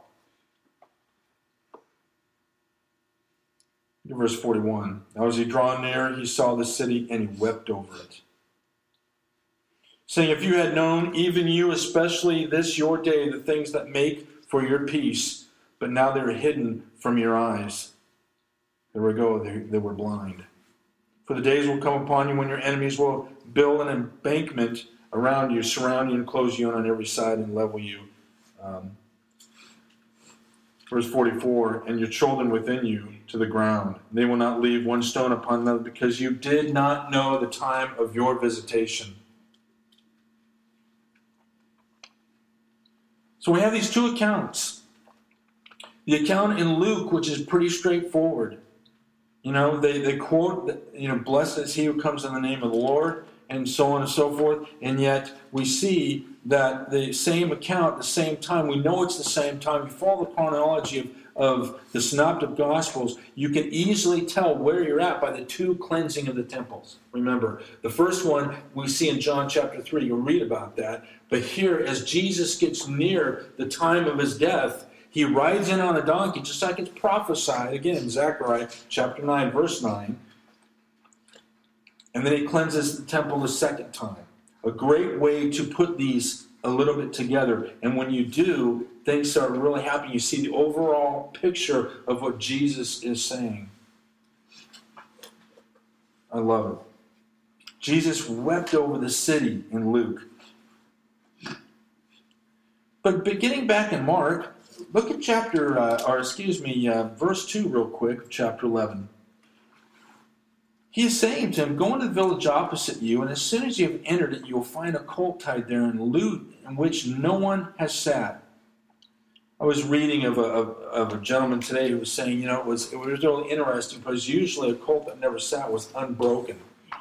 Verse 41. Now as he drew near, he saw the city, and he wept over it, saying, if you had known, even you, especially this your day, the things that make for your peace, but now they're hidden from your eyes. There we go, they were blind. For the days will come upon you when your enemies will build an embankment around you, surround you, and close you in on every side, and level you. Verse 44, and your children within you to the ground. They will not leave one stone upon another, because you did not know the time of your visitation. So we have these 2 accounts. The account in Luke, which is pretty straightforward. They quote, blessed is he who comes in the name of the Lord. and so on and so forth. And yet we see that the same account, the same time, we know it's the same time. You follow the chronology of the Synoptic Gospels, you can easily tell where you're at by the two cleansing of the temples. Remember, the first one we see in John chapter 3. You'll read about that. But here, as Jesus gets near the time of his death, he rides in on a donkey, just like it's prophesied, again, in Zechariah chapter 9, verse 9. And then he cleanses the temple the second time. A great way to put these a little bit together. And when you do, things start really happening. You see the overall picture of what Jesus is saying. I love it. Jesus wept over the city in Luke. But beginning back in Mark, look at verse 2 real quick of chapter 11. He is saying to him, go into the village opposite you, and as soon as you have entered it, you will find a colt tied there in which no one has sat. I was reading of a gentleman today who was saying, it was really interesting because usually a colt that never sat was unbroken.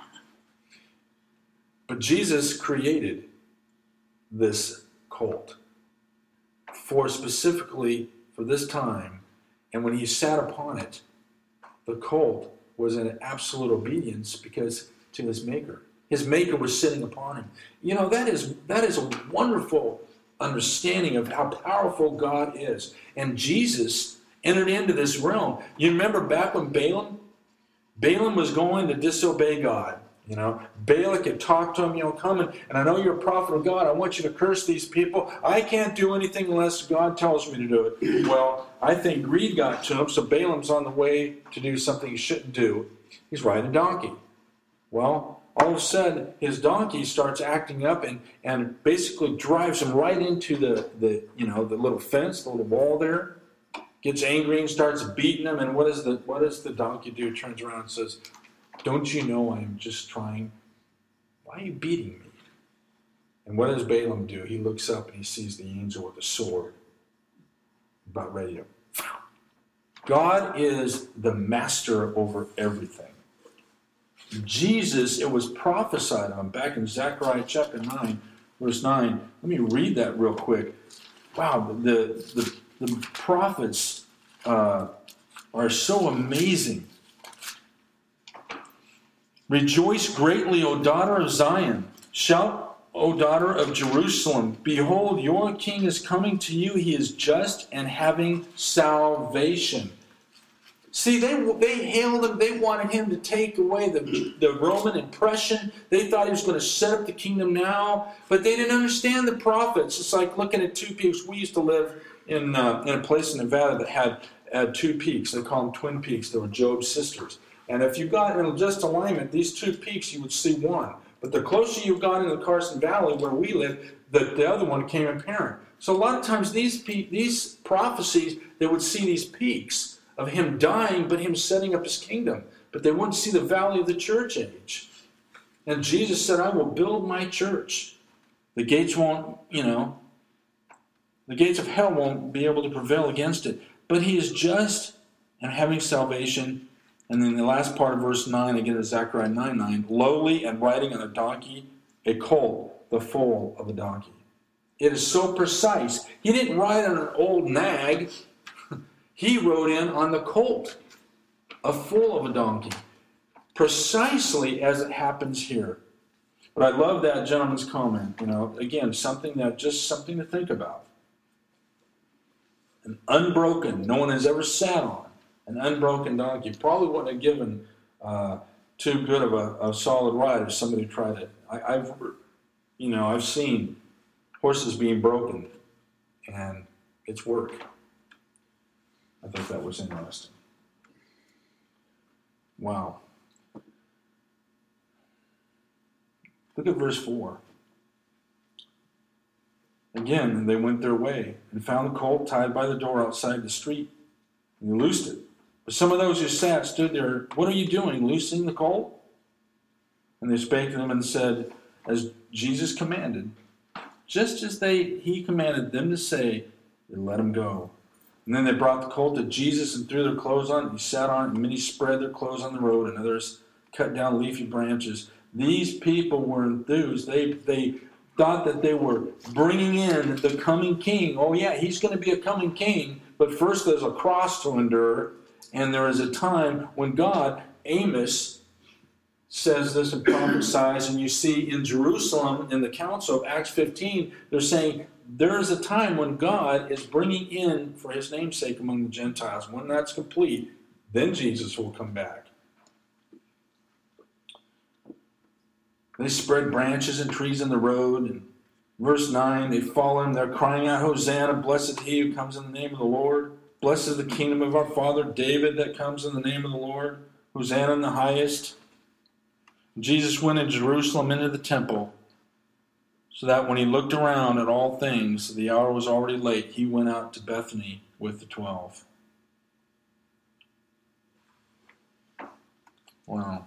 But Jesus created this colt specifically for this time, and when he sat upon it, the colt was in absolute obedience because to his maker. His maker was sitting upon him. That is a wonderful understanding of how powerful God is. And Jesus entered into this realm. You remember back when Balaam was going to disobey God. Balak had talked to him, come and I know you're a prophet of God. I want you to curse these people. I can't do anything unless God tells me to do it. Well, I think greed got to him, so Balaam's on the way to do something he shouldn't do. He's riding a donkey. Well, all of a sudden, his donkey starts acting up and basically drives him right into the little fence, the little wall there. Gets angry and starts beating him. And what does the donkey do? Turns around and says, don't you know I'm just trying? Why are you beating me? And what does Balaam do? He looks up and he sees the angel with a sword about ready to... God is the master over everything. Jesus, it was prophesied on back in Zechariah chapter 9, verse 9. Let me read that real quick. Wow, the prophets are so amazing. Rejoice greatly, O daughter of Zion. Shout, O daughter of Jerusalem. Behold, your king is coming to you. He is just and having salvation. See, they hailed him. They wanted him to take away the Roman oppression. They thought he was going to set up the kingdom now. But they didn't understand the prophets. It's like looking at two peaks. We used to live in a place in Nevada that had two peaks. They call them twin peaks. They were Job's sisters. And if you got in just alignment, these two peaks, you would see one. But the closer you got into the Carson Valley, where we live, the other one came apparent. So a lot of times these prophecies, they would see these peaks of him dying, but him setting up his kingdom. But they wouldn't see the valley of the church age. And Jesus said, I will build my church. The gates won't, the gates of hell won't be able to prevail against it. But he is just and having salvation. And then the last part of verse 9, again in Zechariah 9:9, lowly and riding on a donkey, a colt, the foal of a donkey. It is so precise. He didn't ride on an old nag. He rode in on the colt, a foal of a donkey. Precisely as it happens here. But I love that gentleman's comment. Again, something to think about. An unbroken, no one has ever sat on. An unbroken donkey probably wouldn't have given too good of a solid ride if somebody tried it. I've seen horses being broken, and it's work. I think that was interesting. Wow. Look at verse 4. Again, they went their way and found the colt tied by the door outside the street, and he loosed it. But some of those who sat stood there, what are you doing, loosing the colt? And they spake to them and said, as Jesus commanded, just as he commanded them to say, they let him go. And then they brought the colt to Jesus and threw their clothes on it. He sat on it, and many spread their clothes on the road, and others cut down leafy branches. These people were enthused. They thought that they were bringing in the coming king. Oh yeah, he's going to be a coming king, but first there's a cross to endure, and there is a time when God, Amos, says this and prophesies, and you see in Jerusalem, in the council of Acts 15, they're saying there is a time when God is bringing in, for his name's sake, among the Gentiles. When that's complete, then Jesus will come back. They spread branches and trees in the road. And verse 9, they follow him. They're crying out, Hosanna, blessed is he who comes in the name of the Lord. Blessed is the kingdom of our father David that comes in the name of the Lord. Hosanna in the highest. Jesus went in Jerusalem into the temple, so that when he looked around at all things, the hour was already late. He went out to Bethany with the 12. Wow.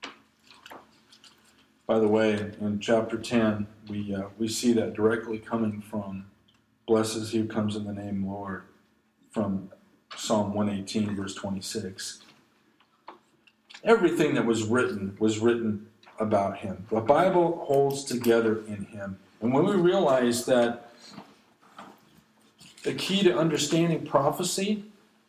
By the way, in chapter 10, we see that directly coming from blessed is he who comes in the name of the Lord, from Psalm 118, verse 26. Everything that was written about him. The Bible holds together in him. And when we realize that the key to understanding prophecy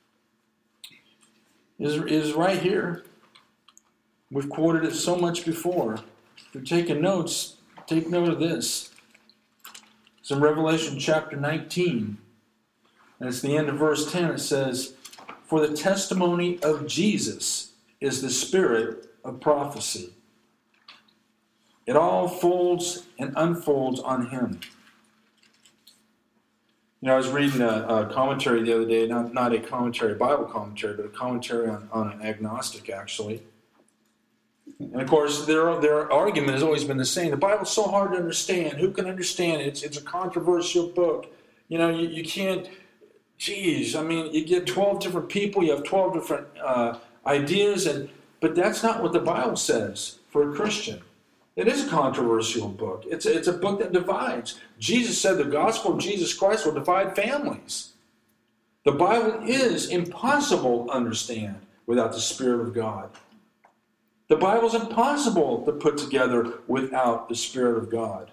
is right here. We've quoted it so much before. If you're taking notes, take note of this. It's in Revelation chapter 19. And it's the end of verse 10. It says, for the testimony of Jesus is the spirit of prophecy. It all folds and unfolds on him. You know, I was reading a commentary the other day, not a commentary, a Bible commentary, but a commentary on an agnostic, actually. And of course, their argument has always been the same. The Bible's so hard to understand. Who can understand it? It's a controversial book. You know, you can't, geez, I mean, you get 12 different people, you have 12 different ideas, but that's not what the Bible says for a Christian. It is a controversial book. It's a book that divides. Jesus said the gospel of Jesus Christ will divide families. The Bible is impossible to understand without the Spirit of God. The Bible is impossible to put together without the Spirit of God.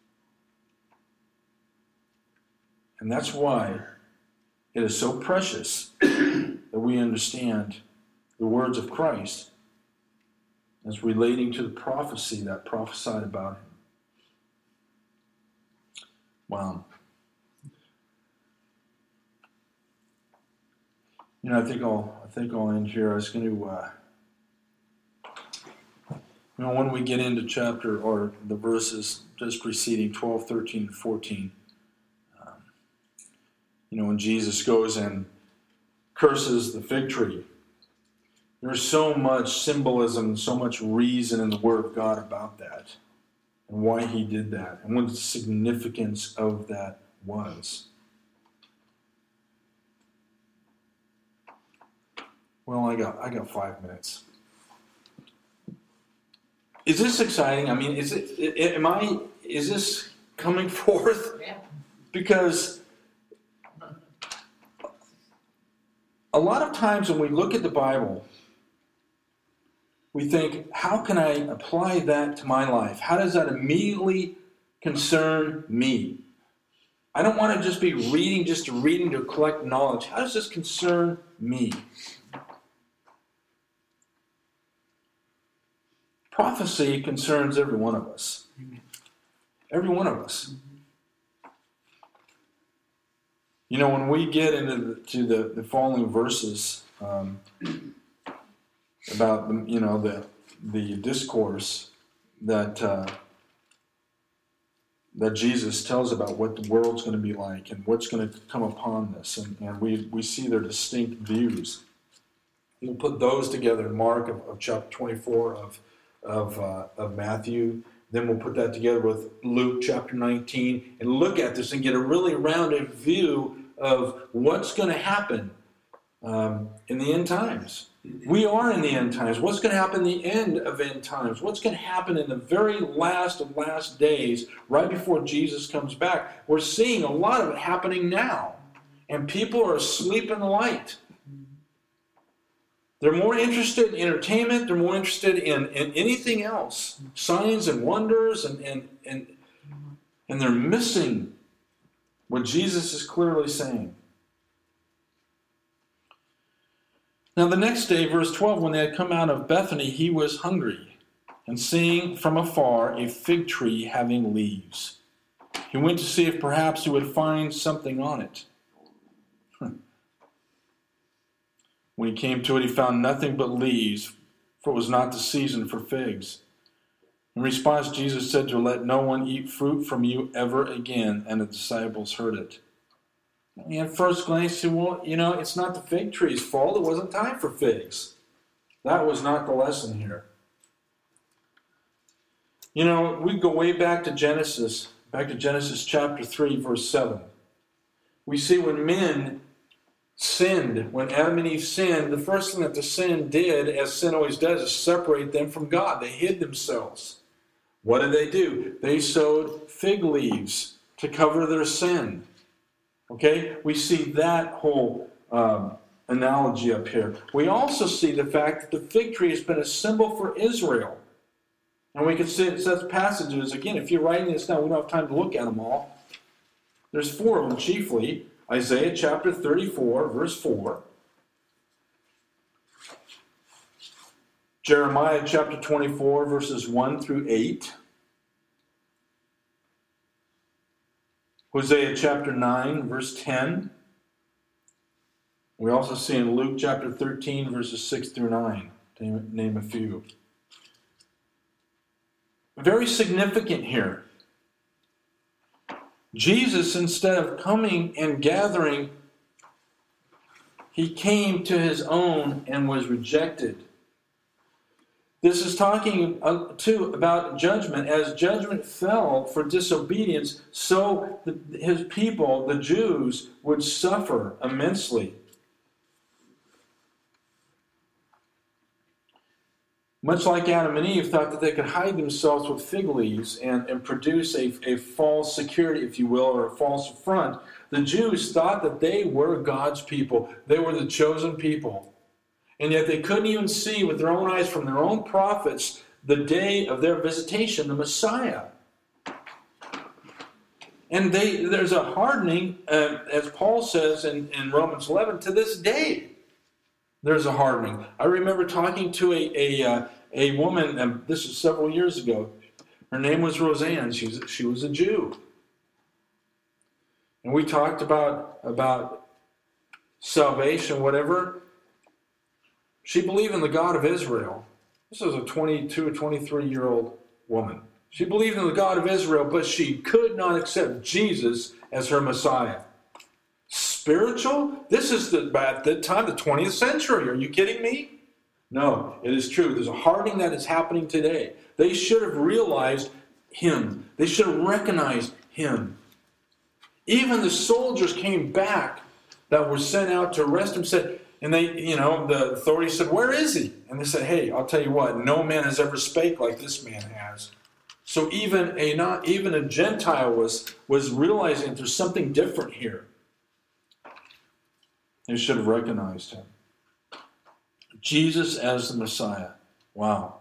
And that's why it is so precious that we understand the words of Christ as relating to the prophecy that prophesied about him. Wow. You know, I think I'll end here. I was going to, when we get into chapter or the verses just preceding 12, 13, and 14, when Jesus goes and curses the fig tree, there's so much symbolism, so much reason in the Word of God about that, and why he did that, and what the significance of that was. Well, I got 5 minutes. Is this exciting? I mean, is this coming forth? Yeah. Because a lot of times when we look at the Bible, we think, how can I apply that to my life? How does that immediately concern me? I don't want to just be reading to collect knowledge. How does this concern me? Prophecy concerns every one of us. Every one of us. When we get into the following verses about the discourse that Jesus tells about what the world's going to be like and what's going to come upon this, and we see their distinct views. We'll put those together in Mark of chapter 24 of Matthew. Then we'll put that together with Luke chapter 19 and look at this and get a really rounded view of what's going to happen in the end times. We are in the end times. What's going to happen in the end of end times? What's going to happen in the very last of last days, right before Jesus comes back? We're seeing a lot of it happening now. And people are asleep in the light. They're more interested in entertainment. They're more interested in anything else, signs and wonders, and they're missing what Jesus is clearly saying. Now the next day, verse 12, when they had come out of Bethany, he was hungry, and seeing from afar a fig tree having leaves, he went to see if perhaps he would find something on it. When he came to it, he found nothing but leaves, for it was not the season for figs. In response, Jesus said to her, "Let no one eat fruit from you ever again." And the disciples heard it. And at first glance, he said, well, it's not the fig tree's fault. It wasn't time for figs. That was not the lesson here. We go way back to Genesis chapter 3, verse 7. We see when men sinned, when Adam and Eve sinned, the first thing that the sin did, as sin always does, is separate them from God. They hid themselves. What did they do? They sowed fig leaves to cover their sin. Okay? We see that whole analogy up here. We also see the fact that the fig tree has been a symbol for Israel. And we can see it says passages. Again, if you're writing this down, we don't have time to look at them all. There's 4 of them chiefly. Isaiah chapter 34, verse 4. Jeremiah chapter 24, verses 1 through 8. Hosea chapter 9, verse 10. We also see in Luke chapter 13, verses 6 through 9. To name a few. Very significant here. Jesus, instead of coming and gathering, he came to his own and was rejected. This is talking too about judgment. As judgment fell for disobedience, so his people, the Jews, would suffer immensely. Much like Adam and Eve thought that they could hide themselves with fig leaves and produce a false security, if you will, or a false front, the Jews thought that they were God's people. They were the chosen people. And yet they couldn't even see with their own eyes from their own prophets the day of their visitation, the Messiah. And there's a hardening, as Paul says in Romans 11, to this day. There's a hardening. I remember talking to a woman, and this is several years ago. Her name was Roseanne. She was a Jew. And we talked about salvation, whatever. She believed in the God of Israel. This was a 22 or 23-year-old woman. She believed in the God of Israel, but she could not accept Jesus as her Messiah. Spiritual? This is at the time, the 20th century. Are you kidding me? No, it is true. There's a hardening that is happening today. They should have realized him. They should have recognized him. Even the soldiers came back that were sent out to arrest him, said, and the authorities said, "Where is he?" And they said, "Hey, I'll tell you what, no man has ever spake like this man has." So even a Gentile was realizing there's something different here. They should have recognized him. Jesus as the Messiah. Wow.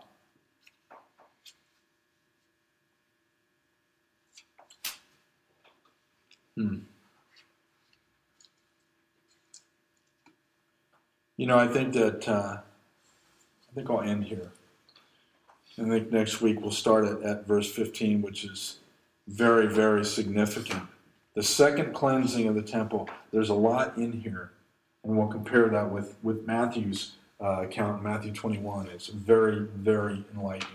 I think that I'll end here. I think next week we'll start at verse 15, which is very, very significant. The second cleansing of the temple. There's a lot in here, and we'll compare that with Matthew's account, Matthew 21. It's very, very enlightening.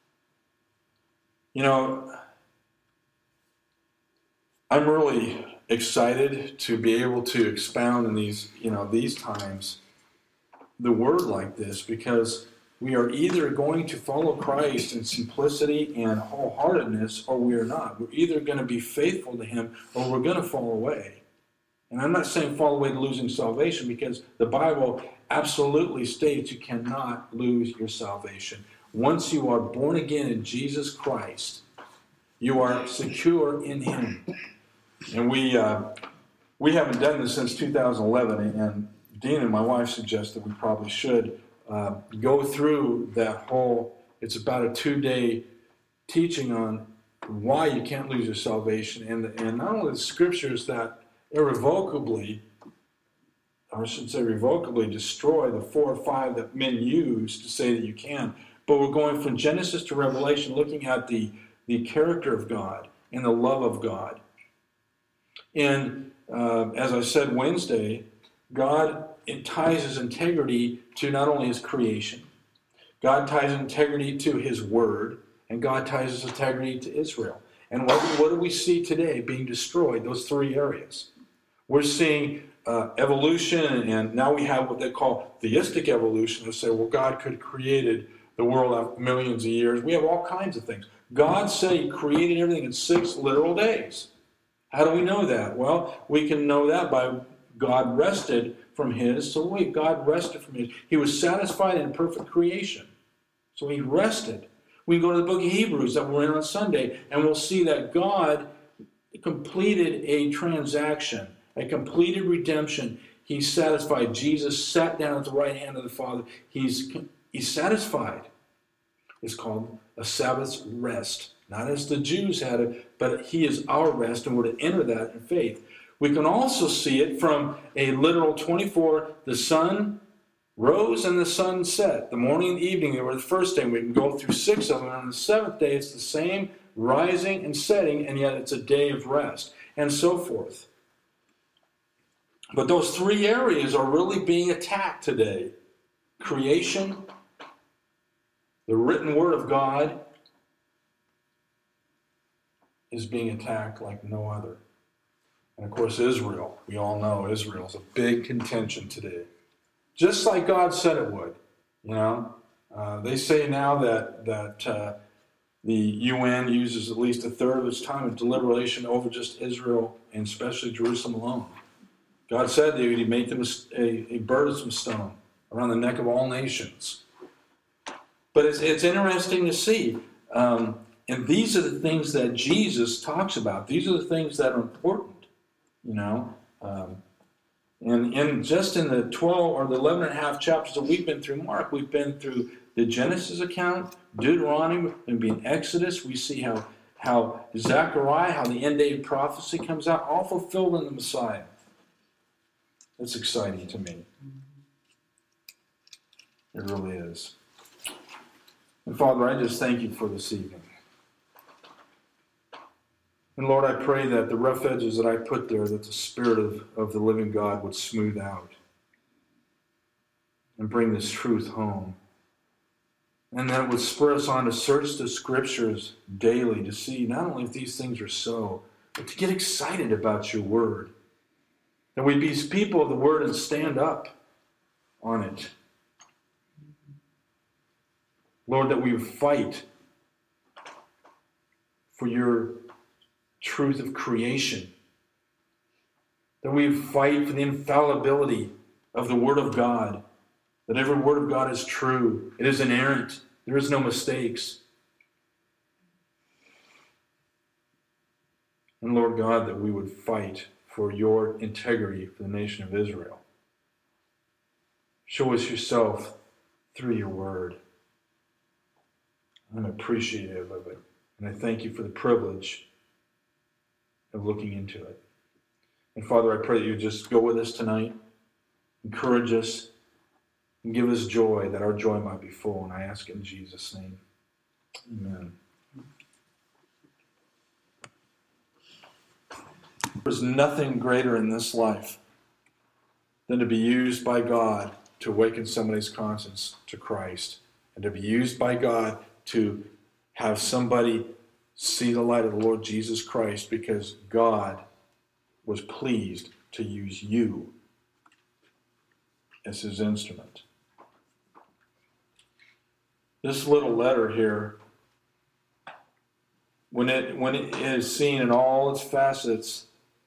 I'm really excited to be able to expound in these times the word like this, because we are either going to follow Christ in simplicity and wholeheartedness, or we are not. We're either going to be faithful to him, or we're going to fall away. And I'm not saying fall away to losing salvation, because the Bible absolutely states you cannot lose your salvation. Once you are born again in Jesus Christ, you are secure in him. And we haven't done this since 2011, and Dean and my wife suggest that we probably should go through that whole, it's about a 2-day teaching on why you can't lose your salvation. And not only the scriptures that irrevocably, or I should say revocably, destroy the 4 or 5 that men use to say that you can, but we're going from Genesis to Revelation, looking at the character of God and the love of God. And as I said Wednesday, God ties his integrity to not only his creation, God ties integrity to his word, and God ties his integrity to Israel. And what do we see today being destroyed? Those 3 areas. We're seeing evolution, and now we have what they call theistic evolution. They say, well, God could have created the world after millions of years. We have all kinds of things. God said he created everything in 6 literal days. How do we know that? Well, we can know that by God rested from his. So wait, God rested from his. He was satisfied in perfect creation. So he rested. We can go to the book of Hebrews that we're in on Sunday, and we'll see that God completed a transaction, a completed redemption. He's satisfied. Jesus sat down at the right hand of the Father. He's satisfied. It's called a Sabbath's rest. Not as the Jews had it, but he is our rest, and we're to enter that in faith. We can also see it from a literal 24, the sun rose and the sun set. The morning and the evening, they were the first day. We can go through 6 of them. On the 7th day, it's the same rising and setting, and yet it's a day of rest, and so forth. But those 3 areas are really being attacked today. Creation, the written word of God, is being attacked like no other. And of course, Israel. We all know Israel is a big contention today. Just like God said it would. You know, they say now that the UN uses at least a third of its time of deliberation over just Israel and especially Jerusalem alone. God said that he'd make them a burdensome stone around the neck of all nations. But it's interesting to see. And these are the things that Jesus talks about. These are the things that are important, you know. And just in the 12 or the 11 and a half chapters that we've been through Mark, we've been through the Genesis account, Deuteronomy, and being Exodus. We see how Zechariah, how the end-day prophecy comes out, all fulfilled in the Messiah. That's exciting to me. It really is. And Father, I just thank you for this evening. And Lord, I pray that the rough edges that I put there, that the Spirit of the living God would smooth out and bring this truth home. And that it would spur us on to search the Scriptures daily to see not only if these things are so, but to get excited about your Word. That we be people of the Word and stand up on it. Lord, that we would fight for your truth of creation. That we fight for the infallibility of the Word of God. That every Word of God is true. It is inerrant. There is no mistakes. And Lord God, that we would fight for your integrity for the nation of Israel. Show us yourself through your Word. I'm appreciative of it. And I thank you for the privilege of looking into it. And Father, I pray that you just go with us tonight, encourage us, and give us joy, that our joy might be full. And I ask it in Jesus' name. Amen. There's nothing greater in this life than to be used by God to awaken somebody's conscience to Christ, and to be used by God to have somebody see the light of the Lord Jesus Christ, because God was pleased to use you as his instrument. This little letter here, when it is seen in all its facets,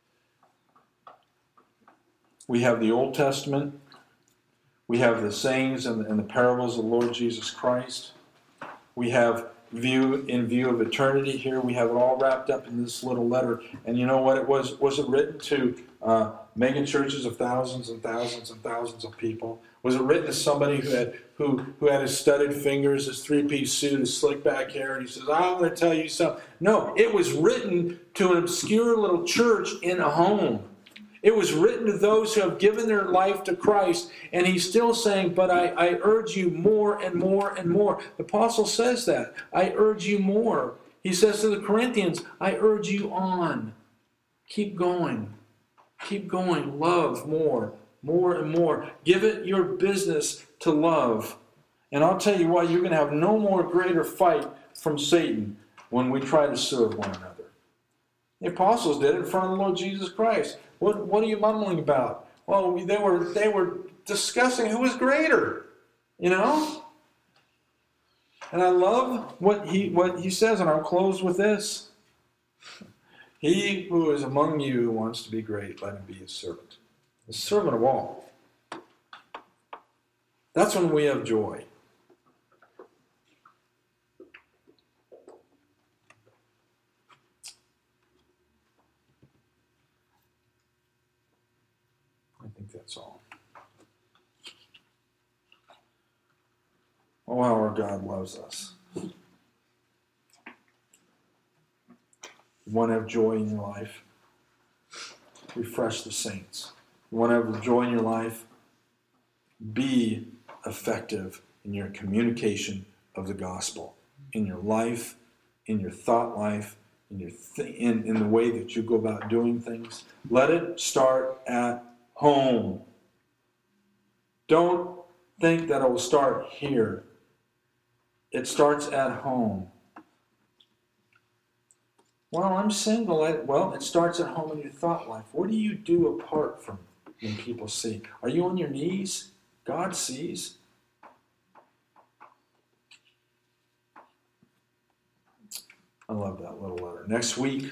we have the Old Testament, we have the sayings and the parables of the Lord Jesus Christ, we have in view of eternity here. We have it all wrapped up in this little letter. And you know what it was? Was it written to mega churches of thousands and thousands and thousands of people? Was it written to somebody who had his studded fingers, his three-piece suit, his slick back hair, and he says, I'm going to tell you something. No, it was written to an obscure little church in a home. It was written to those who have given their life to Christ, and he's still saying, but I urge you more and more and more. The apostle says that. I urge you more. He says to the Corinthians, I urge you on. Keep going. Keep going. Love more and more. Give it your business to love. And I'll tell you what, you're going to have no more greater fight from Satan when we try to serve one another. The apostles did it in front of the Lord Jesus Christ. What are you mumbling about? Well, they were discussing who was greater, you know? And I love what he says, and I'll close with this. He who is among you who wants to be great, let him be his servant. The servant of all. That's when we have joy. I think that's all. Oh, how our God loves us. You want to have joy in your life? Refresh the saints. You want to have joy in your life? Be effective in your communication of the gospel. In your life, in your thought life, in the way that you go about doing things. Let it start at home. Don't think that it will start here. It starts at home. Well, I'm single. Well, it starts at home in your thought life. What do you do apart from when people see? Are you on your knees? God sees. I love that little letter. Next week,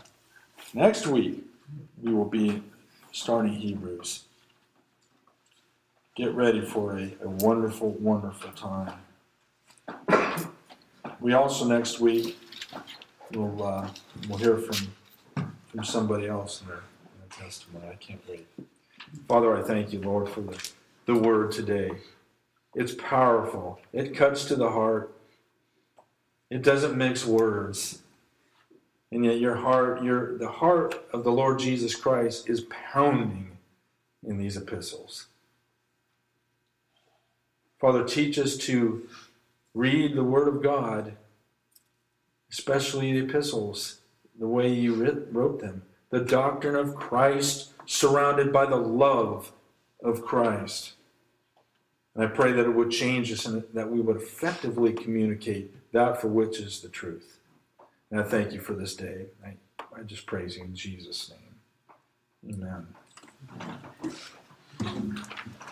we will be starting Hebrews. Get ready for a wonderful, wonderful time. We also next week we'll hear from somebody else in their testimony. I can't wait. Father, I thank you, Lord, for the word today. It's powerful. It cuts to the heart. It doesn't mix words. And yet the heart of the Lord Jesus Christ is pounding in these epistles. Father, teach us to read the Word of God, especially the epistles, the way you wrote them. The doctrine of Christ surrounded by the love of Christ. And I pray that it would change us and that we would effectively communicate that for which is the truth. And I thank you for this day. I just praise you in Jesus' name. Amen.